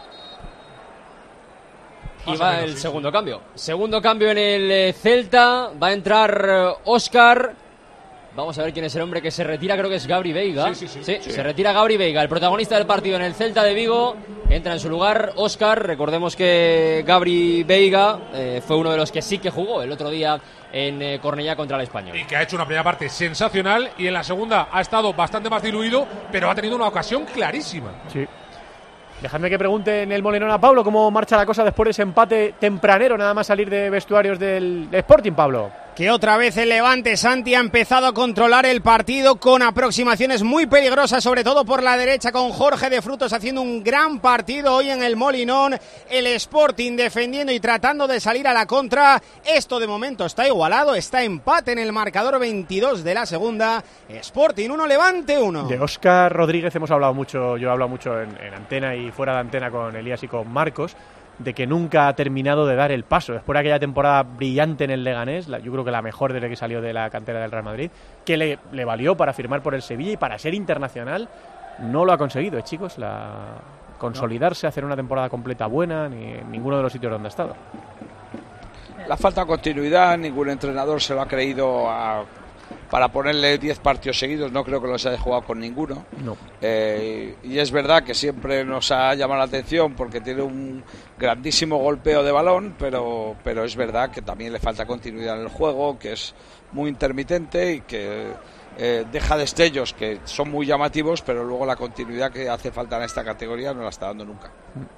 S8: Y va el segundo cambio. Segundo cambio en el Celta. Va a entrar Óscar. Vamos a ver quién es el hombre que se retira. Creo que es Gabri Veiga. Sí. Se retira Gabri Veiga, el protagonista del partido en el Celta de Vigo. Entra en su lugar Óscar. Recordemos que Gabri Veiga fue uno de los que sí que jugó el otro día en Cornellá contra el Español.
S6: Y que ha hecho una primera parte sensacional y en la segunda ha estado bastante más diluido, pero ha tenido una ocasión clarísima.
S3: Sí. Dejadme que pregunte en el Molinón a Pablo cómo marcha la cosa después de ese empate tempranero, nada más salir de vestuarios del Sporting, Pablo.
S7: Que otra vez el Levante, Santi, ha empezado a controlar el partido con aproximaciones muy peligrosas, sobre todo por la derecha, con Jorge de Frutos haciendo un gran partido hoy en el Molinón. El Sporting defendiendo y tratando de salir a la contra. Esto de momento está igualado, está empate en el marcador, 22 de la segunda. Sporting 1, Levante 1.
S3: De Óscar Rodríguez hemos hablado mucho, yo he hablado mucho en antena y fuera de antena con Elías y con Marcos, de que nunca ha terminado de dar el paso. Después de aquella temporada brillante en el Leganés, yo creo que la mejor desde que salió de la cantera del Real Madrid, que le valió para firmar por el Sevilla y para ser internacional, no lo ha conseguido, chicos. Consolidarse, hacer una temporada completa buena, ni en ninguno de los sitios donde ha estado.
S5: La falta de continuidad, ningún entrenador se lo ha creído para ponerle 10 partidos seguidos, no creo que los haya jugado con ninguno.
S3: No.
S5: Y es verdad que siempre nos ha llamado la atención porque tiene un grandísimo golpeo de balón, pero es verdad que también le falta continuidad en el juego, que es muy intermitente y que deja destellos que son muy llamativos, pero luego la continuidad que hace falta en esta categoría no la está dando nunca.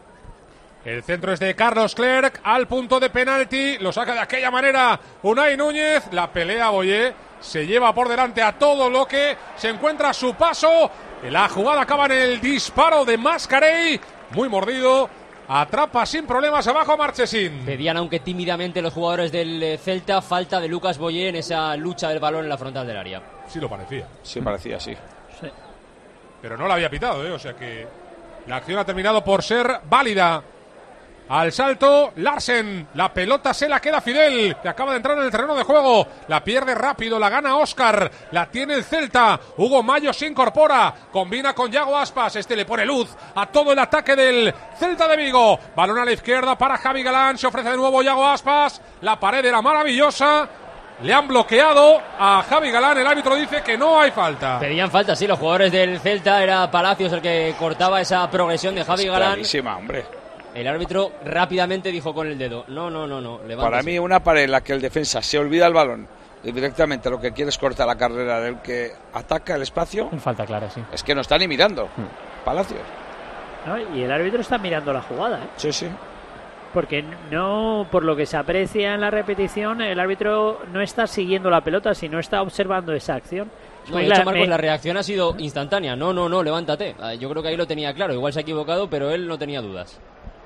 S6: El centro es de Carlos Clerc al punto de penalti, lo saca de aquella manera Unai Núñez, la pelea Boyé, se lleva por delante a todo lo que se encuentra a su paso. La jugada acaba en el disparo de Mascarell, muy mordido, atrapa sin problemas abajo a Marchesín.
S8: Pedían, aunque tímidamente, los jugadores del Celta falta de Lucas Boyé en esa lucha del balón en la frontal del área.
S6: Sí lo parecía.
S5: Sí, parecía, sí.
S6: Pero no la había pitado, o sea que la acción ha terminado por ser válida. Al salto, Larsen, la pelota se la queda Fidel, que acaba de entrar en el terreno de juego, la pierde rápido, la gana Óscar, la tiene el Celta, Hugo Mayo se incorpora, combina con Yago Aspas, le pone luz a todo el ataque del Celta de Vigo, balón a la izquierda para Javi Galán, se ofrece de nuevo Yago Aspas, la pared era maravillosa, le han bloqueado a Javi Galán, el árbitro dice que no hay falta.
S8: Pedían falta, sí, los jugadores del Celta, era Palacios el que cortaba esa progresión de Javi Galán.
S5: Clarísima, hombre.
S8: El árbitro rápidamente dijo con el dedo, no, levántese.
S5: Para mí una pared en la que el defensa se olvida el balón y directamente lo que quiere es cortar la carrera del que ataca el espacio.
S3: Falta clara, sí.
S5: Es que no está ni mirando Palacios.
S4: No, y el árbitro está mirando la jugada, ¿eh?
S5: Sí.
S4: Porque no, por lo que se aprecia en la repetición, el árbitro no está siguiendo la pelota, sino está observando esa acción.
S8: No, de hecho, Marcos, la reacción ha sido instantánea. No, levántate. Yo creo que ahí lo tenía claro. Igual se ha equivocado, pero él no tenía dudas.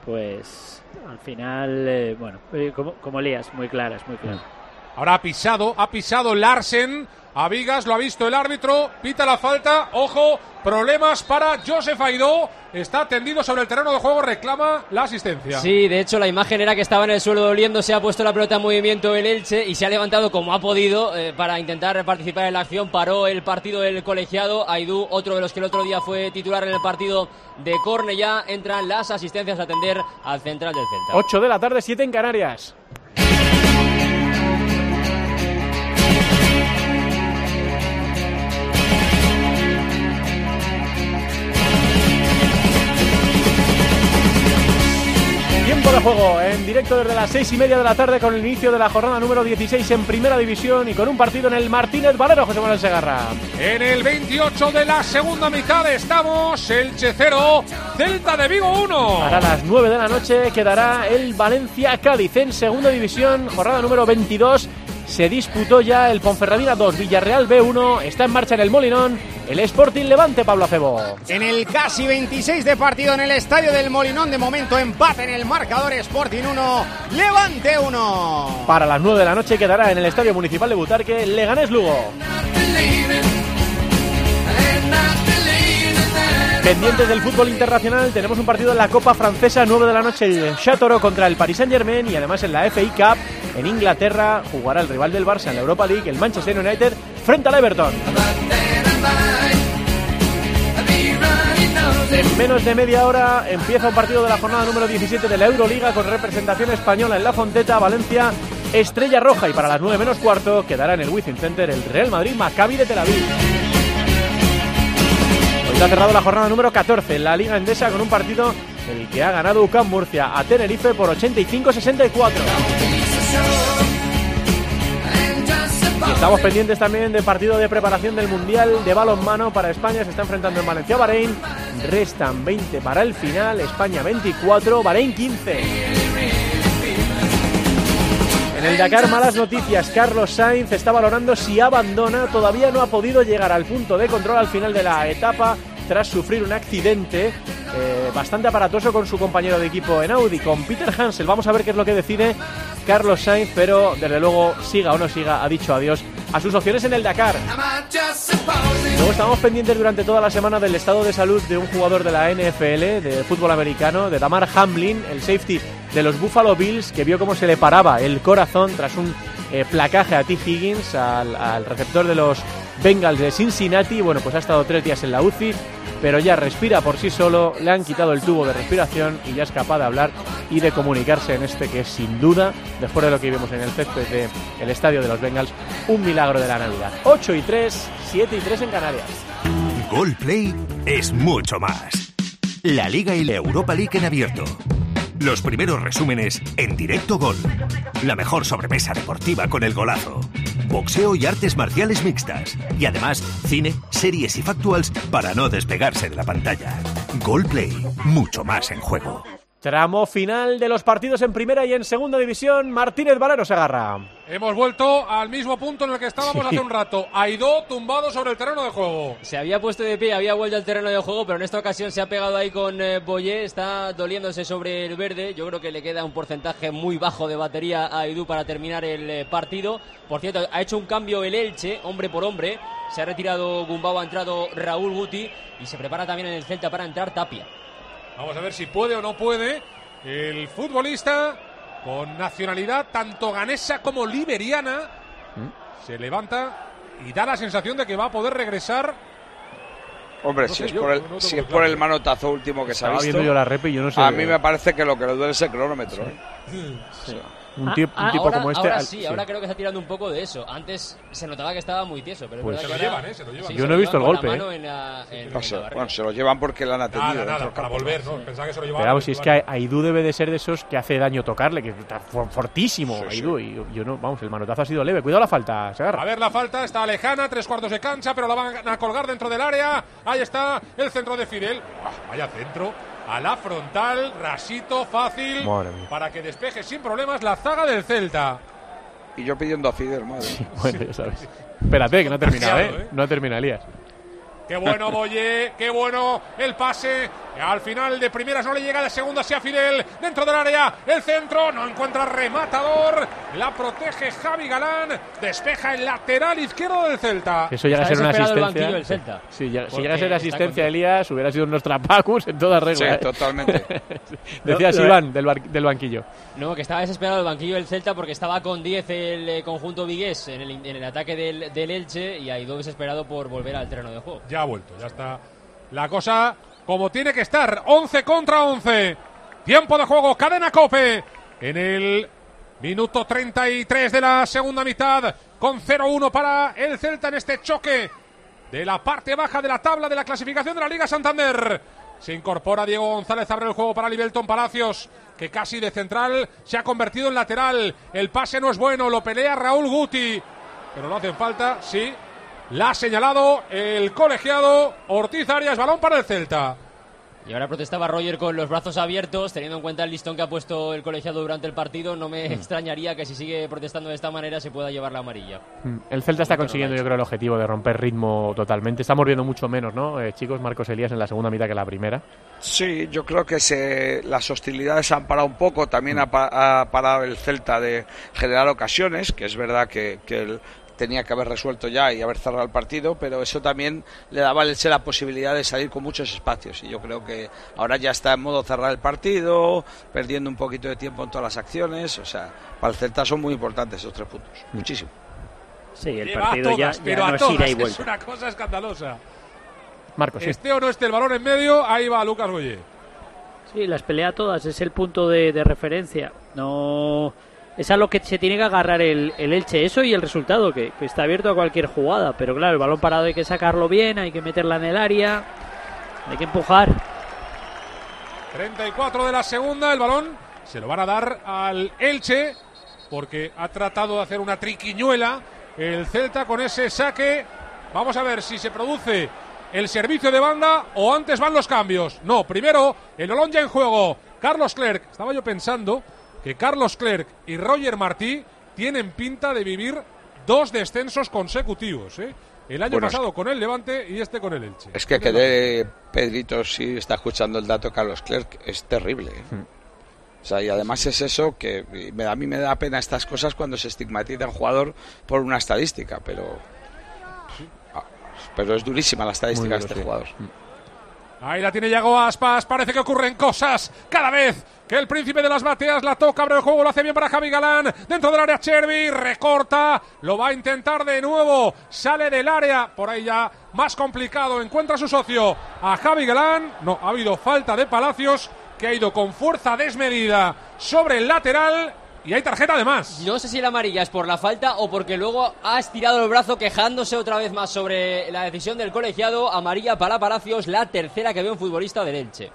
S4: pues al final, como lías, muy claras, muy claras.
S6: Ahora ha pisado Larsen a Vigas, lo ha visto el árbitro, pita la falta, ojo, problemas para Joseph Aidó, está tendido sobre el terreno de juego, reclama la asistencia.
S8: Sí, de hecho la imagen era que estaba en el suelo doliendo, se ha puesto la pelota en movimiento el Elche y se ha levantado como ha podido para intentar participar en la acción, paró el partido del colegiado. Aidó, otro de los que el otro día fue titular en el partido de Cornellá, entran las asistencias a atender al central del Celta.
S3: 8 de la tarde, 7 en Canarias. Tiempo de juego en directo desde las 6:30 de la tarde con el inicio de la jornada número 16 en Primera División y con un partido en el Martínez Valero, José Manuel Segarra.
S6: En el 28 de la segunda mitad estamos, Elche 0, Celta de Vigo 1.
S3: Para las 9 de la noche quedará el Valencia-Cádiz en Segunda División, jornada número 22. Se disputó ya el Ponferradina 2, Villarreal B1, está en marcha en el Molinón el Sporting Levante, Pablo Acebo.
S7: En el casi 26 de partido en el estadio del Molinón, de momento empate en el marcador, Sporting 1, Levante 1.
S3: Para las 9 de la noche quedará en el Estadio Municipal de Butarque Leganés Lugo. Pendientes del fútbol internacional, tenemos un partido en la Copa Francesa, 9 de la noche, el Châteauroux contra el Paris Saint-Germain, y además en la FA Cup, en Inglaterra, jugará el rival del Barça en la Europa League, el Manchester United, frente al Everton. En menos de media hora empieza un partido de la jornada número 17 de la Euroliga con representación española en La Fonteta, Valencia, Estrella Roja, y para las 9 menos cuarto quedará en el Wizzing Center el Real Madrid Maccabi de Tel Aviv. Hoy ha cerrado la jornada número 14 en la Liga Endesa con un partido en el que ha ganado UCAM Murcia a Tenerife por 85-64. Y estamos pendientes también del partido de preparación del Mundial de balonmano para España. Se está enfrentando en Valencia a Bahrein. Restan 20 para el final. España 24, Bahrein 15. En el Dakar, malas noticias. Carlos Sainz está valorando si abandona. Todavía no ha podido llegar al punto de control al final de la etapa tras sufrir un accidente bastante aparatoso con su compañero de equipo en Audi, con Peter Hansel. Vamos a ver qué es lo que decide Carlos Sainz, pero desde luego, siga o no siga, ha dicho adiós a sus opciones en el Dakar. Luego estamos pendientes durante toda la semana del estado de salud de un jugador de la NFL, de fútbol americano, de Damar Hamlin, el safety de los Buffalo Bills, que vio cómo se le paraba el corazón tras un placaje a T. Higgins, al receptor de los Bengals de Cincinnati. Bueno, pues ha estado 3 días en la UCI, pero ya respira por sí solo, le han quitado el tubo de respiración y ya es capaz de hablar y de comunicarse en este que es sin duda, después de lo que vimos en el césped del estadio de los Bengals, un milagro de la Navidad. 8-3, 7-3 en Canarias.
S9: Goal Play es mucho más. La Liga y la Europa League en abierto. Los primeros resúmenes en Directo Gol. La mejor sobremesa deportiva con el golazo. Boxeo y artes marciales mixtas. Y además, cine, series y factuals para no despegarse de la pantalla. Goal Play, mucho más en juego.
S3: Tramo final de los partidos en Primera y en Segunda División. Martínez Valero se agarra.
S6: Hemos vuelto al mismo punto en el que estábamos hace un rato. Aidó tumbado sobre el terreno de juego.
S8: Se había puesto de pie, había vuelto al terreno de juego, pero en esta ocasión se ha pegado ahí con Boyé. Está doliéndose sobre el verde. Yo creo que le queda un porcentaje muy bajo de batería a Aidó para terminar el partido. Por cierto, ha hecho un cambio el Elche, hombre por hombre. Se ha retirado Gumbau, ha entrado Raúl Guti y se prepara también en el Celta para entrar Tapia.
S6: Vamos a ver si puede o no puede el futbolista con nacionalidad tanto ganesa como liberiana. Se levanta y da la sensación de que va a poder regresar.
S5: Hombre, no si es por el manotazo último que se ha visto.
S3: Viendo yo la rep y yo no sé.
S5: A mí me parece que lo que le duele es el cronómetro.
S3: Sí. Sí. Un tipo
S8: ahora,
S3: como este.
S8: Ahora creo que está tirando un poco de eso. Antes se notaba que estaba muy tieso, pero
S6: pues
S8: es
S6: se
S8: verdad
S6: lo llevan, se lo llevan.
S3: Sí, yo no he visto el golpe.
S5: Bueno, se lo llevan porque le han atendido.
S6: Nada, para volver, ¿no? Pensaba que se lo llevaban.
S3: Pero si es que Aidó debe de ser de esos que hace daño tocarle, que está fortísimo Aidó. Sí. Y yo no, vamos, el manotazo ha sido leve. Cuidado la falta, se agarra.
S6: A ver, la falta está lejana, 3/4 de cancha, pero la van a colgar dentro del área. Ahí está el centro de Fidel. Vaya centro. A la frontal, rasito, fácil, para que despeje sin problemas la zaga del Celta.
S5: Y yo pidiendo a Fidel, madre.
S3: Sí, bueno, ya sabes. Espérate, que no termina, No termina, Elías.
S6: Qué bueno Boyé, qué bueno el pase Al final de primeras no le llega, de segunda hacia Fidel, dentro del área, el centro, no encuentra rematador, la protege Javi Galán, despeja el lateral izquierdo del Celta.
S3: Eso llega a ser una asistencia.
S8: Del Celta.
S3: Sí, si llega a ser asistencia, Elías, hubiera sido nuestra Pacus en toda regla.
S5: Sí, totalmente.
S3: Decías Iván, del banquillo.
S8: No, que estaba desesperado el banquillo del Celta porque estaba con 10 el conjunto vigués en el ataque del Elche, y Aidó desesperado por volver al terreno de juego.
S6: Ya ha vuelto, ya está la cosa como tiene que estar. 11 contra 11. Tiempo de juego, cadena COPE. En el minuto 33 de la segunda mitad, con 0-1 para el Celta en este choque de la parte baja de la tabla de la clasificación de la Liga Santander. Se incorpora Diego González, abre el juego para Libelton Palacios, que casi de central se ha convertido en lateral. El pase no es bueno, lo pelea Raúl Guti, pero no hacen falta, sí. La ha señalado el colegiado Ortiz Arias, balón para el Celta.
S8: Y ahora protestaba Roger con los brazos abiertos, teniendo en cuenta el listón que ha puesto el colegiado durante el partido. No me extrañaría que si sigue protestando de esta manera se pueda llevar la amarilla.
S3: El Celta está consiguiendo, yo creo, el objetivo de romper ritmo totalmente. Estamos viendo mucho menos, ¿no, chicos? Marcos Elías en la segunda mitad que la primera.
S5: Sí, yo creo que las hostilidades han parado un poco. También ha parado el Celta de generar ocasiones, que es verdad que tenía que haber resuelto ya y haber cerrado el partido, pero eso también le daba al Elche la posibilidad de salir con muchos espacios, y yo creo que ahora ya está en modo cerrar el partido, perdiendo un poquito de tiempo en todas las acciones. O sea, para el Celta son muy importantes esos 3 puntos, muchísimo.
S4: Sí, el
S6: Lleva
S4: partido
S6: a todas,
S4: ya
S6: pero
S4: no
S6: a
S4: es ida y
S6: todas,
S4: vuelta.
S6: es una cosa escandalosa.
S3: Marcos, sí.
S6: Esté o no esté el balón en medio, ahí va Lucas Boyer.
S4: Sí, las pelea todas, es el punto de referencia. No, es a lo que se tiene que agarrar el Elche, eso y el resultado, que está abierto a cualquier jugada. Pero claro, el balón parado hay que sacarlo bien, hay que meterla en el área, hay que empujar.
S6: 34 de la segunda, el balón se lo van a dar al Elche, porque ha tratado de hacer una triquiñuela el Celta con ese saque. Vamos a ver si se produce el servicio de banda o antes van los cambios. No, primero el balón ya en juego. Carlos Clerc, estaba yo pensando que Carlos Clerc y Roger Martí tienen pinta de vivir 2 descensos consecutivos, ¿eh? El año pasado con el Levante y este con el Elche.
S5: Es que quedé, Pedrito, si está escuchando el dato, Carlos Clerc, es terrible, ¿eh? O sea, y además es eso que a mí me da pena estas cosas cuando se estigmatiza a un jugador por una estadística, pero es durísima la estadística de este jugador.
S6: Ahí la tiene Yago Aspas, parece que ocurren cosas cada vez que el príncipe de las bateas la toca, abre el juego, lo hace bien para Javi Galán, dentro del área Chervi, recorta, lo va a intentar de nuevo, sale del área, por ahí ya más complicado, encuentra a su socio, a Javi Galán, no, ha habido falta de Palacios, que ha ido con fuerza desmedida sobre el lateral. Y hay tarjeta además.
S8: No sé si la amarilla es por la falta o porque luego ha estirado el brazo quejándose otra vez más sobre la decisión del colegiado. Amarilla para Palacios, la tercera que ve un futbolista del Elche.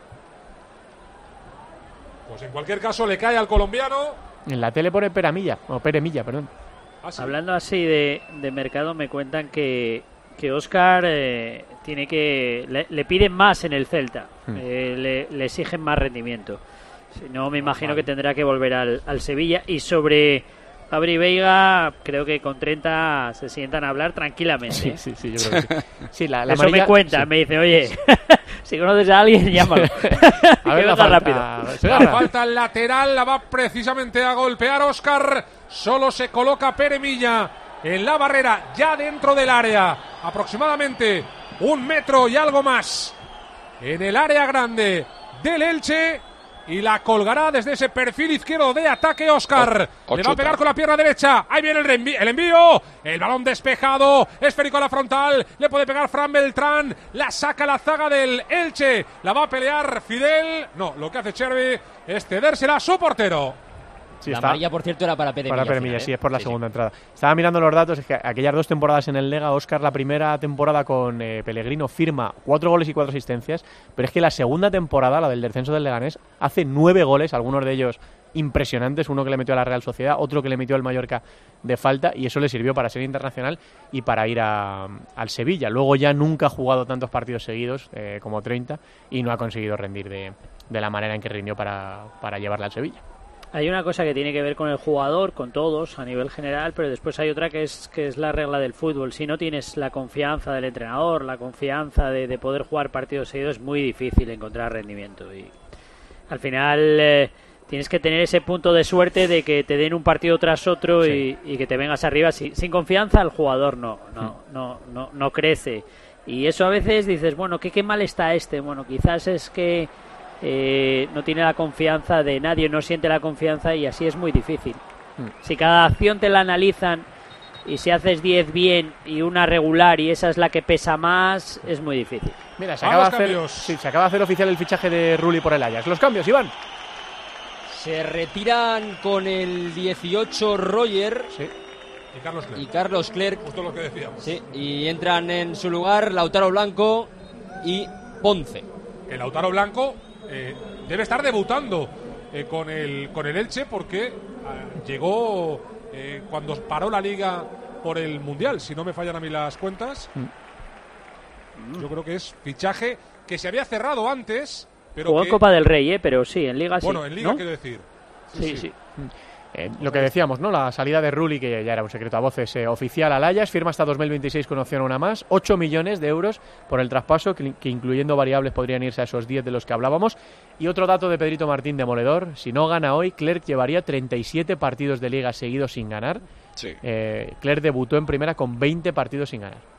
S6: Pues en cualquier caso le cae al colombiano.
S3: En la tele pone Peremilla, perdón.
S4: ¿Sí? Hablando así de mercado, me cuentan que Óscar tiene que... Le piden más en el Celta. Le exigen más rendimiento. Si no, me imagino que tendrá que volver al Sevilla. Y sobre Fabri Veiga, creo que con 30 se sientan a hablar tranquilamente.
S3: Sí, yo creo que sí. Sí, la
S4: eso
S3: amarilla,
S4: me cuenta, me dice, oye, si conoces a alguien, llámalo.
S3: A ver,
S4: la
S6: falta lateral, la va precisamente a golpear Óscar. Solo se coloca Peremilla en la barrera, ya dentro del área. Aproximadamente 1 metro y algo más en el área grande del Elche. Y la colgará desde ese perfil izquierdo de ataque Óscar. Le va a pegar con la pierna derecha. Ahí viene el envío. El balón despejado. Esférico a la frontal. Le puede pegar Fran Beltrán. La saca la zaga del Elche. La va a pelear Fidel. No, lo que hace Chervi es cedérsela a su portero.
S3: Sí,
S8: la amarilla, por cierto, era para Peremilla.
S3: Para Peremilla, sí, es por la segunda entrada. Estaba mirando los datos, es que aquellas 2 temporadas en el Lega, Óscar la primera temporada con Pellegrino firma 4 goles y 4 asistencias, pero es que la segunda temporada, la del descenso del Leganés, hace 9 goles, algunos de ellos impresionantes, uno que le metió a la Real Sociedad, otro que le metió al Mallorca de falta, y eso le sirvió para ser internacional y para ir al Sevilla. Luego ya nunca ha jugado tantos partidos seguidos, como 30, y no ha conseguido rendir de la manera en que rindió para llevarla al Sevilla.
S4: Hay una cosa que tiene que ver con el jugador, con todos a nivel general, pero después hay otra que es la regla del fútbol. Si no tienes la confianza del entrenador, la confianza de poder jugar partidos seguidos, es muy difícil encontrar rendimiento. Y al final tienes que tener ese punto de suerte de que te den un partido tras otro y que te vengas arriba. Sin confianza el jugador no crece. Y eso a veces dices, bueno, qué mal está este. Bueno, quizás es que no tiene la confianza de nadie, no siente la confianza y así es muy difícil. Si cada acción te la analizan y si haces 10 bien y una regular y esa es la que pesa más, es muy difícil.
S3: Mira, se acaba de hacer oficial el fichaje de Rulli por el Ajax. Los cambios, Iván.
S8: Se retiran con el 18 Roger
S6: y Carlos Clerc.
S8: Justo lo que decíamos. Sí, y entran en su lugar Lautaro Blanco y Ponce.
S6: El Lautaro Blanco debe estar debutando con el Elche porque llegó cuando paró la Liga por el Mundial, si no me fallan a mí las cuentas. Yo creo que es fichaje que se había cerrado antes, pero
S4: jugó en Copa del Rey, pero sí, en Liga
S6: bueno,
S4: sí.
S6: en Liga,
S4: ¿no?
S6: quiero decir.
S4: Sí.
S3: Lo que decíamos, ¿no? La salida de Rulli, que ya era un secreto a voces, oficial al Ajax, firma hasta 2026 con opción a una más, 8 millones de euros por el traspaso, que incluyendo variables podrían irse a esos 10 de los que hablábamos. Y otro dato de Pedrito Martín demoledor: si no gana hoy, Clerc llevaría 37 partidos de Liga seguidos sin ganar.
S5: Sí.
S3: Clerc debutó en primera con 20 partidos sin ganar.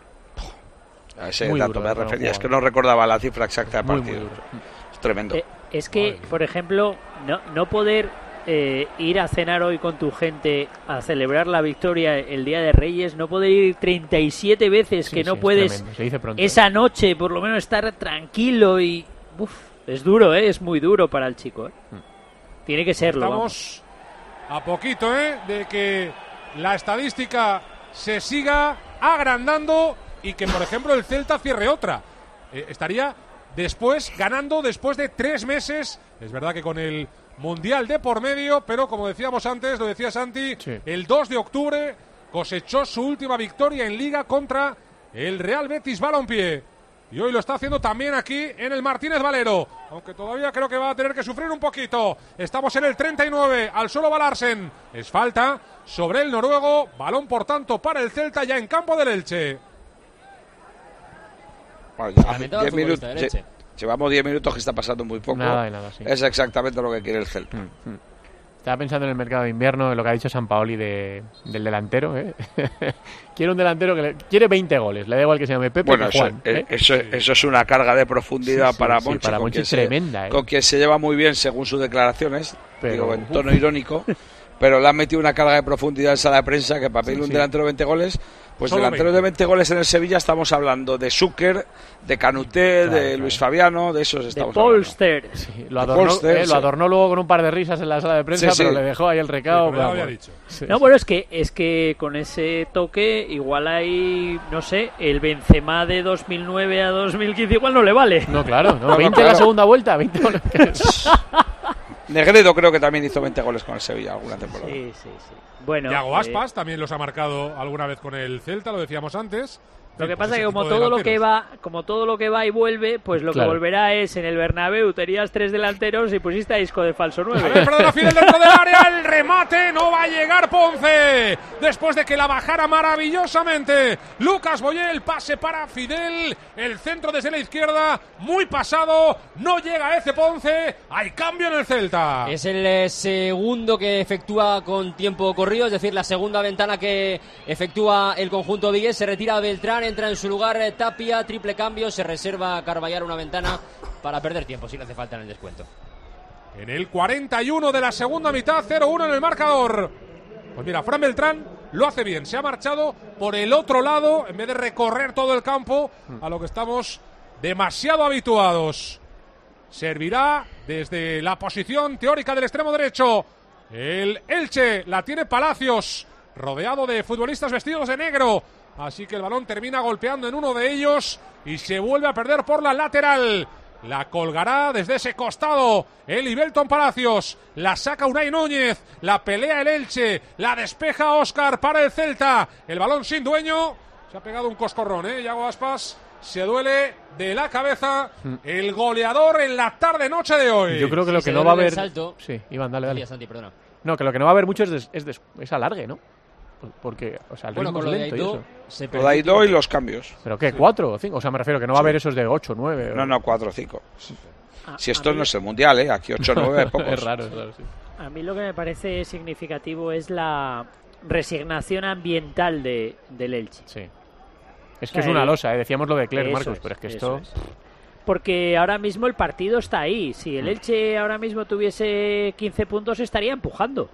S5: A ese dato me refería, es que no recordaba la cifra exacta de partidos. Muy duro. Es tremendo.
S4: Es que, por ejemplo, no poder ir a cenar hoy con tu gente a celebrar la victoria el Día de Reyes, no poder ir 37 veces, que no puedes esa noche por lo menos estar tranquilo y es duro, es muy duro para el chico. Tiene que serlo.
S6: Estamos a poquito de que la estadística se siga agrandando y que, por ejemplo, el Celta cierre otra. Estaría ganando después de 3 meses. Es verdad que con el Mundial de por medio, pero como decíamos antes, lo decía Santi, el 2 de octubre cosechó su última victoria en Liga contra el Real Betis Balompié. Y hoy lo está haciendo también aquí en el Martínez Valero, aunque todavía creo que va a tener que sufrir un poquito. Estamos en el 39, al suelo va Larsen. Es falta sobre el noruego, balón por tanto para el Celta ya en campo del Elche.
S5: Bueno, ya 10 minutos. Llevamos 10 minutos que está pasando muy poco.
S3: Nada, sí.
S5: Es exactamente lo que quiere el Celta.
S3: Estaba pensando en el mercado de invierno, en lo que ha dicho Sampaoli del delantero. Quiere un delantero que quiere 20 goles. Le da igual que se llame Pepe que Juan.
S5: Eso es una carga de profundidad para Monchi.
S3: Para Monchi tremenda.
S5: Con quien se lleva muy bien según sus declaraciones, digo en tono irónico. Pero le han metido una carga de profundidad en sala de prensa que para pedirle un delantero de 20 goles... Pues delanteros de 20 goles en el Sevilla estamos hablando de Zucker, de Canuté, de Luis Fabiano, de esos estamos hablando.
S4: Sí,
S3: lo adornó luego con un par de risas en la sala de prensa, pero le dejó ahí el recado.
S6: Pero había dicho.
S4: No, bueno, es que con ese toque igual hay, no sé, el Benzema de 2009 a 2015 igual no le vale.
S3: No, claro, 20 la segunda vuelta, 20 goles.
S5: Negredo creo que también hizo 20 goles con el Sevilla alguna temporada.
S4: Sí. Bueno,
S6: Thiago Aspas también los ha marcado alguna vez con el Celta, lo decíamos antes.
S4: Lo que pasa es que como todo lo que va y vuelve, pues lo que volverá es en el Bernabéu tenías 3 delanteros y pusiste a Isco de falso 9.
S6: A ver, perdona, Fidel dentro del área, el remate, no va a llegar Ponce. Después de que la bajara maravillosamente Lucas Boyé, el pase para Fidel, el centro desde la izquierda, muy pasado, no llega ese Ponce, hay cambio en el Celta.
S8: Es el segundo que efectúa con tiempo corrido, es decir, la segunda ventana que efectúa el conjunto vigués. Se retira Beltrán, entra en su lugar Tapia, triple cambio, se reserva Carballar una ventana para perder tiempo si le hace falta en el descuento.
S6: En el 41 de la segunda mitad, 0-1 en el marcador. Pues mira, Fran Beltrán lo hace bien, se ha marchado por el otro lado en vez de recorrer todo el campo, a lo que estamos demasiado habituados. Servirá desde la posición teórica del extremo derecho el Elche, la tiene Palacios, rodeado de futbolistas vestidos de negro. Así que el balón termina golpeando en uno de ellos y se vuelve a perder por la lateral. La colgará desde ese costado el Ibelton Palacios. La saca Unai Núñez. La pelea el Elche. La despeja Óscar para el Celta. El balón sin dueño. Se ha pegado un coscorrón, Iago Aspas. se duele de la cabeza el goleador en la tarde-noche de hoy.
S3: Yo creo que lo que no va a haber... Sí, Iván, dale.
S8: Santi, perdona.
S3: No, que lo que no va a haber mucho es alargue, ¿no? Porque, o sea, el ritmo es lento y eso.
S5: Lo de Aidó y los cambios.
S3: ¿Pero qué? ¿4 o 5? O sea, me refiero que no va a haber esos de 8, 9.
S5: No, 4 o 5. Si esto no es el Mundial, aquí 8 o 9 es pocos.
S3: Es raro, sí.
S4: A mí lo que me parece significativo es la resignación ambiental del Elche.
S3: Sí. Es que es una losa, decíamos lo de Clerc, Marcos, pero es que esto...
S4: Porque ahora mismo el partido está ahí. Si el Elche ahora mismo tuviese 15 puntos, estaría empujando.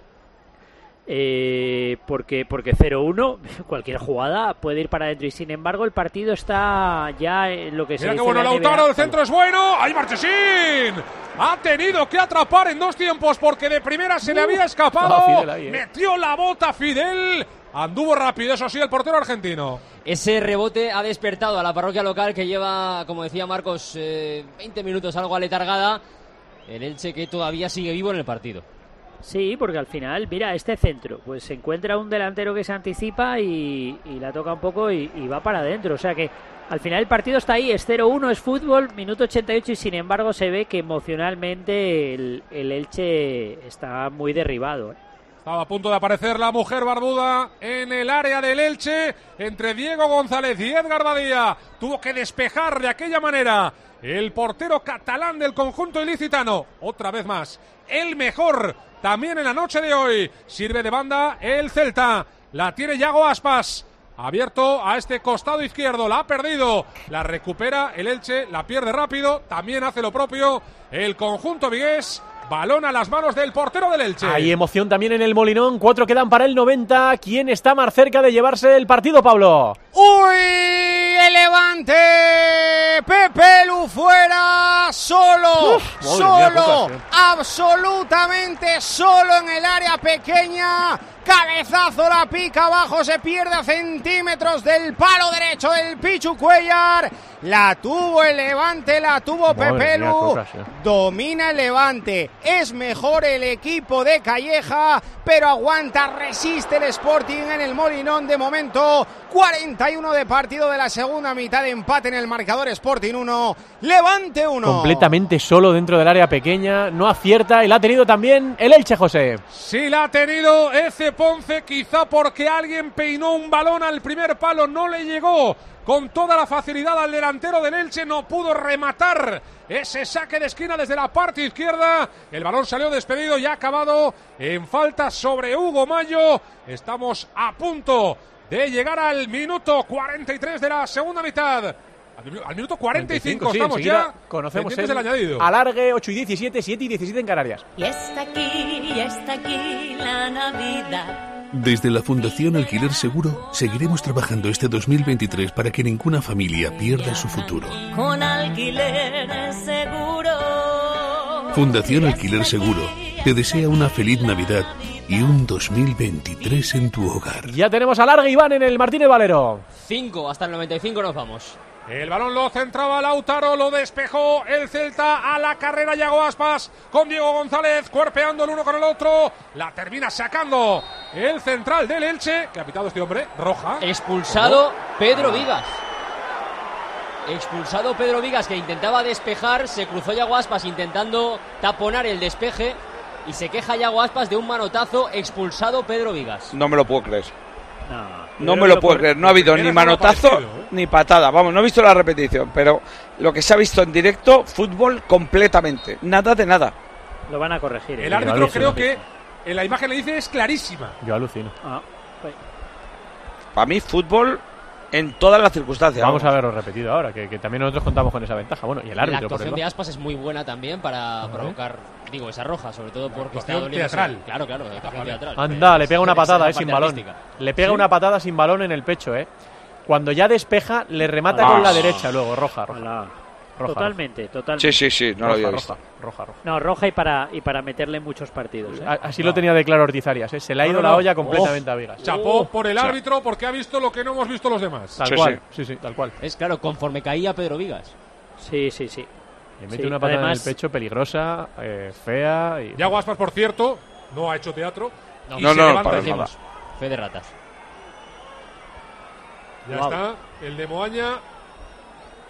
S4: Porque 0-1, cualquier jugada puede ir para adentro. Y sin embargo, el partido está ya en lo que se dice.
S6: Mira qué bueno Lautaro, el centro es bueno. ¡Ahí Marchesín! Ha tenido que atrapar en 2 tiempos porque de primera se le había escapado. Metió la bota Fidel. Anduvo rápido, eso sí, el portero argentino.
S8: Ese rebote ha despertado a la parroquia local que lleva, como decía Marcos, 20 minutos algo aletargada. El Elche que todavía sigue vivo en el partido.
S4: Sí, porque al final, mira, este centro, pues se encuentra un delantero que se anticipa y la toca un poco y va para adentro. O sea que al final el partido está ahí, es 0-1, es fútbol, minuto 88 y sin embargo se ve que emocionalmente el Elche está muy derribado.
S6: Estaba a punto de aparecer la mujer barbuda en el área del Elche entre Diego González y Edgar Badía. Tuvo que despejar de aquella manera el portero catalán del conjunto ilicitano. Otra vez más, el mejor también en la noche de hoy. Sirve de banda el Celta. La tiene Yago Aspas. Abierto a este costado izquierdo. La ha perdido. La recupera el Elche. La pierde rápido. También hace lo propio el conjunto vigués. Balón a las manos del portero del Elche.
S3: Hay emoción también en el Molinón. 4 quedan para el 90. ¿Quién está más cerca de llevarse el partido, Pablo?
S7: ¡Uy! El Levante. Pepe Lu fuera. Solo. Solo. Absolutamente solo en el área pequeña. Cabezazo, la pica abajo, se pierde a centímetros del palo derecho del Pichu Cuellar. La tuvo el Levante, la tuvo Pepe Lu. Domina el Levante. Es mejor el equipo de Calleja, pero aguanta, resiste el Sporting en el Molinón de momento. 41 de partido de la segunda mitad, empate en el marcador. Sporting 1, Levante 1.
S3: Completamente solo dentro del área pequeña, no acierta y la ha tenido también el Elche, José.
S6: Sí, la ha tenido Eze Ponce, quizá porque alguien peinó un balón al primer palo, no le llegó con toda la facilidad al delantero del Elche, no pudo rematar ese saque de esquina desde la parte izquierda. El balón salió despedido y ha acabado en falta sobre Hugo Mayo. Estamos a punto de llegar al minuto 43 de la segunda mitad. Al minuto 45 sí, estamos ya.
S3: Conocemos
S6: el añadido.
S3: Alargue 8 y 17, 7 y 17 en Canarias.
S10: Y está aquí la Navidad.
S11: Desde la Fundación Alquiler Seguro seguiremos trabajando este 2023 para que ninguna familia pierda su futuro.
S10: Con Alquiler Seguro.
S11: Fundación Alquiler Seguro te desea una feliz Navidad y un 2023 en tu hogar.
S3: Ya tenemos alargue, Iván, en el Martínez Valero.
S8: 5, hasta el 95 nos vamos.
S6: El balón lo centraba Lautaro, lo despejó el Celta a la carrera. Yago Aspas con Diego González, cuerpeando el uno con el otro. La termina sacando el central del Elche. ¿Qué ha pitado este hombre? Roja.
S8: Expulsado Pedro Vigas. Expulsado Pedro Vigas, que intentaba despejar. Se cruzó Yago Aspas intentando taponar el despeje. Y se queja Yago Aspas de un manotazo. Expulsado Pedro Vigas.
S5: No me lo puedo creer. No me lo puedo creer, no ha habido ni manotazo ni patada. Vamos, no he visto la repetición, pero lo que se ha visto en directo, fútbol completamente, nada de nada.
S4: Lo van a corregir.
S6: El árbitro creo que en la imagen le dice es clarísima.
S3: Yo alucino.
S5: Para mí, fútbol en todas las circunstancias.
S3: Vamos a verlo repetido ahora, que también nosotros contamos con esa ventaja. Bueno, y el árbitro.
S8: La actuación de Aspas es muy buena también para provocar, digo, esa roja, sobre todo porque está doliendo.
S6: Teatral.
S8: Claro, actuación teatral.
S3: Anda, le pega una patada sin balón. Le pega una patada sin balón en el pecho, Cuando ya despeja, le remata con la derecha luego, roja.
S4: Totalmente.
S5: Sí, no lo había visto.
S3: Roja.
S4: No, roja y para meterle muchos partidos.
S3: Así lo tenía de claro Ortiz-Arias, Se le ha ido la olla completamente a Vigas.
S6: Chapó por el árbitro porque ha visto lo que no hemos visto los demás.
S3: Tal cual. Tal cual.
S8: Es claro, conforme caía Pedro Vigas.
S4: Sí.
S3: Le mete una patada en el pecho peligrosa, fea.
S6: Yago Aspas, por cierto, no ha hecho teatro.
S5: No, para nada.
S8: Fe de ratas.
S6: Ya está, el de Moaña.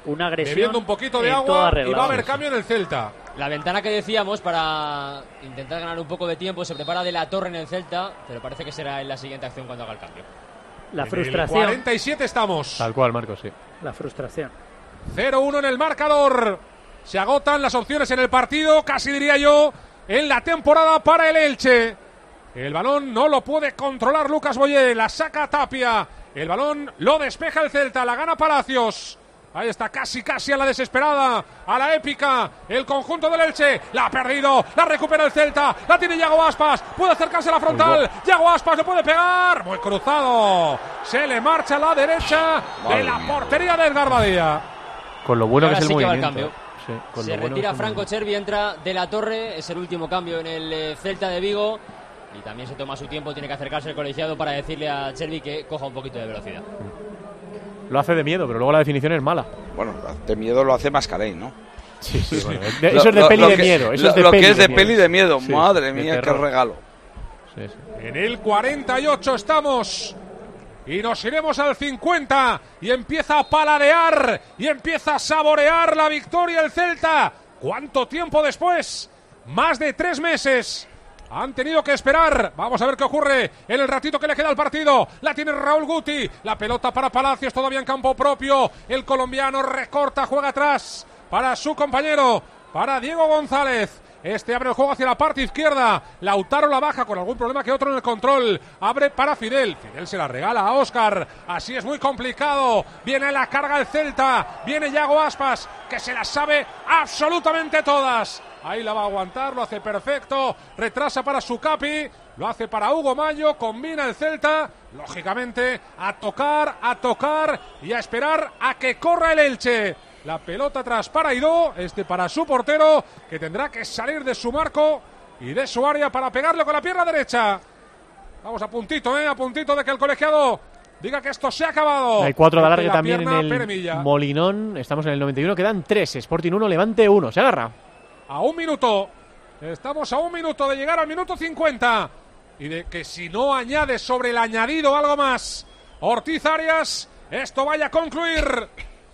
S4: una agresión.
S6: Bebiendo un poquito de agua y va a haber cambio en el Celta.
S8: La ventana que decíamos para intentar ganar un poco de tiempo se prepara De la Torre en el Celta, pero parece que será en la siguiente acción cuando haga el cambio.
S4: La frustración.
S6: En el 47 estamos.
S3: Tal cual, Marcos, sí.
S4: La frustración.
S6: 0-1 en el marcador. Se agotan las opciones en el partido, casi diría yo, en la temporada para el Elche. El balón no lo puede controlar Lucas Boyé, la saca Tapia. El balón lo despeja el Celta, la gana Palacios. Ahí está, casi a la desesperada, a la épica, el conjunto del Elche, la ha perdido, la recupera el Celta, la tiene Yago Aspas, puede acercarse a la frontal, Yago Aspas le puede pegar, muy cruzado, se le marcha a la derecha de la portería de Edgar Badía.
S3: Con lo bueno que es el movimiento.
S8: Cambio.
S3: Sí,
S8: se retira Franco Cervi, entra De la Torre, es el último cambio en el Celta de Vigo. Y también se toma su tiempo, tiene que acercarse el colegiado para decirle a Cervi que coja un poquito de velocidad.
S3: Lo hace de miedo, pero luego la definición es mala.
S5: Bueno, de miedo lo hace Mascarell, ¿no?
S3: Sí, bueno, eso es de peli de miedo.
S5: Lo que es de peli de miedo, sí, madre mía, qué regalo.
S6: Sí. En el 48 estamos y nos iremos al 50 y empieza a paladear y empieza a saborear la victoria el Celta. ¿Cuánto tiempo después? Más de 3 meses. Han tenido que esperar. Vamos a ver qué ocurre en el ratito que le queda al partido. La tiene Raúl Guti. La pelota para Palacios, todavía en campo propio. El colombiano recorta, juega atrás para su compañero, para Diego González. Este abre el juego hacia la parte izquierda. Lautaro la baja con algún problema que otro en el control. Abre para Fidel. Fidel se la regala a Óscar. Así es muy complicado. Viene la carga el Celta. Viene Yago Aspas, que se las sabe absolutamente todas. Ahí la va a aguantar, lo hace perfecto. Retrasa para Sucapi, lo hace para Hugo Mayo. Combina el Celta, lógicamente, a tocar y a esperar a que corra el Elche. La pelota atrás para Aidó, para su portero, que tendrá que salir de su marco y de su área para pegarle con la pierna derecha. Vamos a puntito de que el colegiado diga que esto se ha acabado.
S3: Hay 4 de alargue también en el
S6: Peremilla.
S3: Molinón. Estamos en el 91, quedan 3. Sporting 1, Levante 1. Se agarra.
S6: A 1 minuto. Estamos a 1 minuto de llegar al minuto 50. Y de que si no añade sobre el añadido algo más Ortiz Arias, esto vaya a concluir.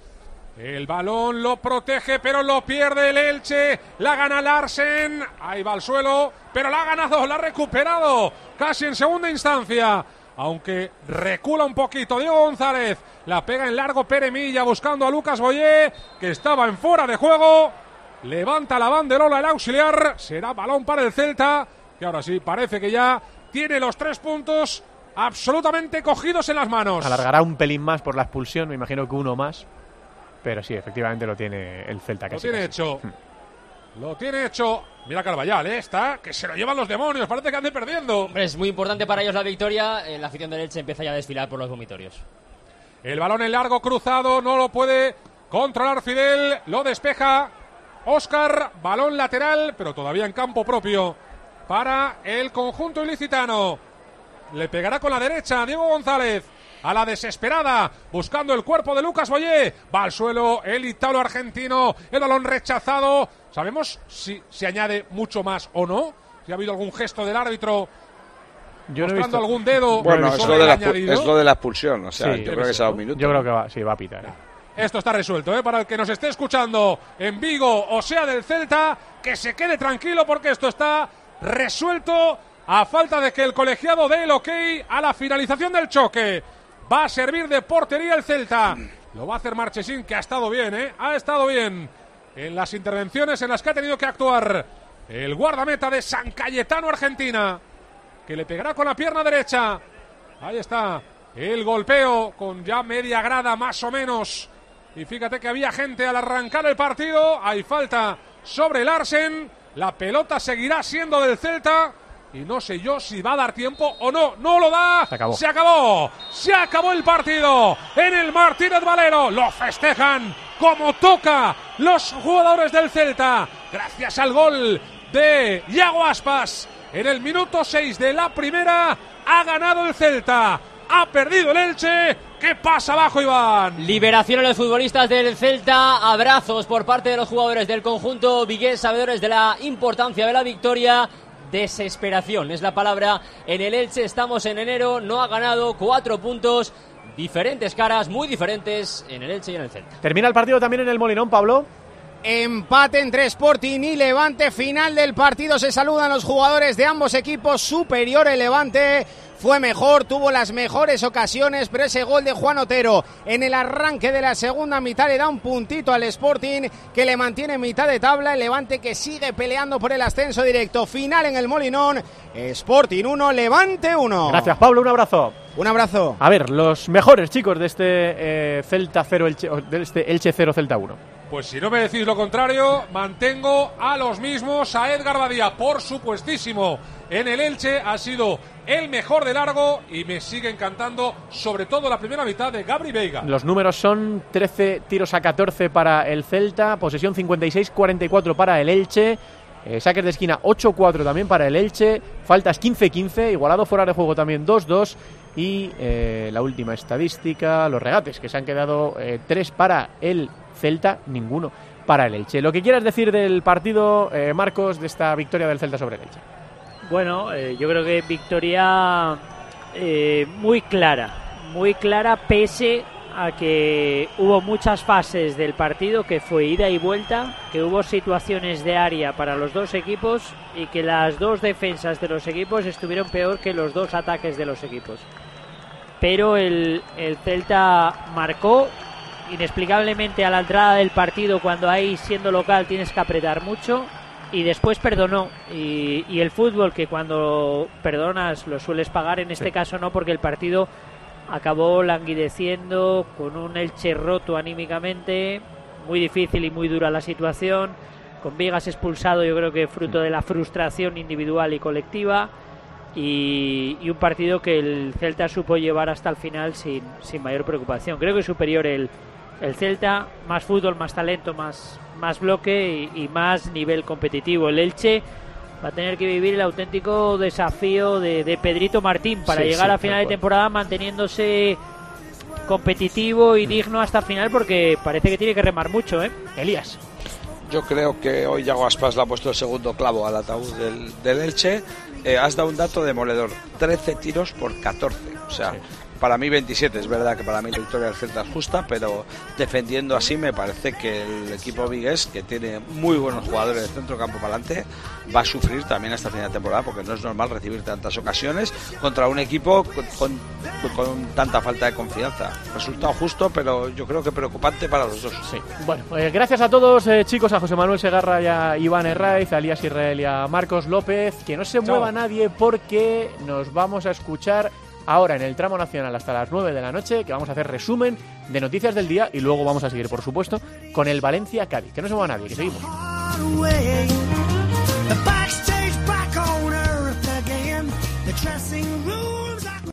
S6: El balón lo protege, pero lo pierde el Elche. La gana Larsen. Ahí va al suelo, pero la ha ganado, la ha recuperado. Casi en segunda instancia. Aunque recula un poquito Diego González. La pega en largo Peremilla buscando a Lucas Boyé, que estaba en fuera de juego. Levanta la banderola el auxiliar. Será balón para el Celta, que ahora sí parece que ya tiene los 3 puntos absolutamente cogidos en las manos.
S3: Alargará un pelín más por la expulsión, me imagino que 1 más. Pero sí, efectivamente lo tiene el Celta.
S6: Lo tiene hecho. Lo tiene hecho. Mira Carvallal, está, que se lo llevan los demonios. Parece que ande perdiendo.
S8: Es muy importante para ellos la victoria. La afición del Elche empieza ya a desfilar por los vomitorios.
S6: El balón en largo cruzado, no lo puede controlar Fidel. Lo despeja Óscar, balón lateral, pero todavía en campo propio para el conjunto ilicitano. Le pegará con la derecha Diego González, a la desesperada, buscando el cuerpo de Lucas Boyé. Va al suelo el italo-argentino, el balón rechazado. ¿Sabemos si se añade mucho más o no? Si ha habido algún gesto del árbitro mostrando algún dedo.
S5: Bueno, es lo de la expulsión, o sea, sí, yo creo que será 1 minuto.
S3: Yo creo que va a pitar.
S6: Esto está resuelto, para el que nos esté escuchando en Vigo o sea del Celta, que se quede tranquilo porque esto está resuelto a falta de que el colegiado dé el ok a la finalización del choque. Va a servir de portería el Celta. Lo va a hacer Marchesín, que ha estado bien, ha estado bien en las intervenciones en las que ha tenido que actuar el guardameta de San Cayetano, Argentina, que le pegará con la pierna derecha. Ahí está el golpeo con ya media grada más o menos. Y fíjate que había gente al arrancar el partido. Hay falta sobre Larsen. La pelota seguirá siendo del Celta. Y no sé yo si va a dar tiempo o no. ¡No lo da! Se acabó. Se acabó el partido en el Martínez Valero. Lo festejan como toca los jugadores del Celta. Gracias al gol de Yago Aspas. En el minuto 6 de la primera ha ganado el Celta. Ha perdido el Elche. ¿Qué pasa abajo, Iván?
S8: Liberación a los futbolistas del Celta. Abrazos por parte de los jugadores del conjunto vigués, sabedores de la importancia de la victoria. Desesperación es la palabra en el Elche. Estamos en enero, no ha ganado, 4 puntos diferentes caras, muy diferentes en el Elche y en el Celta.
S3: Termina el partido también en el Molinón, Pablo.
S7: Empate entre Sporting y Levante, final del partido, se saludan los jugadores de ambos equipos, superior el Levante, fue mejor, tuvo las mejores ocasiones, pero ese gol de Juan Otero en el arranque de la segunda mitad le da un puntito al Sporting, que le mantiene en mitad de tabla, el Levante que sigue peleando por el ascenso directo, final en el Molinón, Sporting 1, Levante 1.
S3: Gracias, Pablo, un abrazo.
S7: Un abrazo.
S3: A ver, los mejores chicos de este Celta 0, de este Elche 0, Celta 1.
S6: Pues si no me decís lo contrario, mantengo a los mismos, a Edgar Badía, por supuestísimo. En el Elche ha sido el mejor de largo y me sigue encantando, sobre todo la primera mitad de Gabri Veiga.
S3: Los números son 13 tiros a 14 para el Celta, posesión 56-44 para el Elche, saques de esquina 8-4 también para el Elche, faltas 15-15, igualado fuera de juego también 2-2 y la última estadística, los regates, que se han quedado 3 para el Celta, ninguno para el Elche. Lo que quieras decir del partido, Marcos, de esta victoria del Celta sobre el Elche.
S4: Bueno, yo creo que victoria muy clara, pese a que hubo muchas fases del partido que fue ida y vuelta, que hubo situaciones de área para los dos equipos y que las dos defensas de los equipos estuvieron peor que los dos ataques de los equipos. Pero el Celta marcó inexplicablemente a la entrada del partido, cuando ahí siendo local tienes que apretar mucho, y después perdonó, y el fútbol, que cuando perdonas lo sueles pagar, en este caso no, porque el partido acabó languideciendo con un Elche roto anímicamente, muy difícil y muy dura la situación, con Vigas expulsado, yo creo que fruto de la frustración individual y colectiva, y un partido que el Celta supo llevar hasta el final sin mayor preocupación. Creo que es superior el Celta, más fútbol, más talento, más bloque y más nivel competitivo. El Elche va a tener que vivir el auténtico desafío de Pedrito Martín para llegar a final de temporada manteniéndose competitivo y digno hasta el final, porque parece que tiene que remar mucho, Elías.
S5: Yo creo que hoy Yago Aspas le ha puesto el segundo clavo al ataúd del Elche. Has dado un dato demoledor, 13 tiros por 14, o sea, para mí 27, es verdad que para mí la victoria del Celta es justa, pero defendiendo así me parece que el equipo vigués, que tiene muy buenos jugadores de centro campo para adelante, va a sufrir también esta final de temporada, porque no es normal recibir tantas ocasiones contra un equipo con tanta falta de confianza. Resultado justo, pero yo creo que preocupante para los dos.
S3: Sí. Bueno, gracias a todos, chicos, a José Manuel Segarra y a Iván Herraiz, a Elías Israel y a Marcos López. Que no se mueva nadie, porque nos vamos a escuchar ahora en el tramo nacional hasta las 9 de la noche, que vamos a hacer resumen de noticias del día y luego vamos a seguir, por supuesto, con el Valencia-Cádiz. Que no se mueva nadie, que seguimos.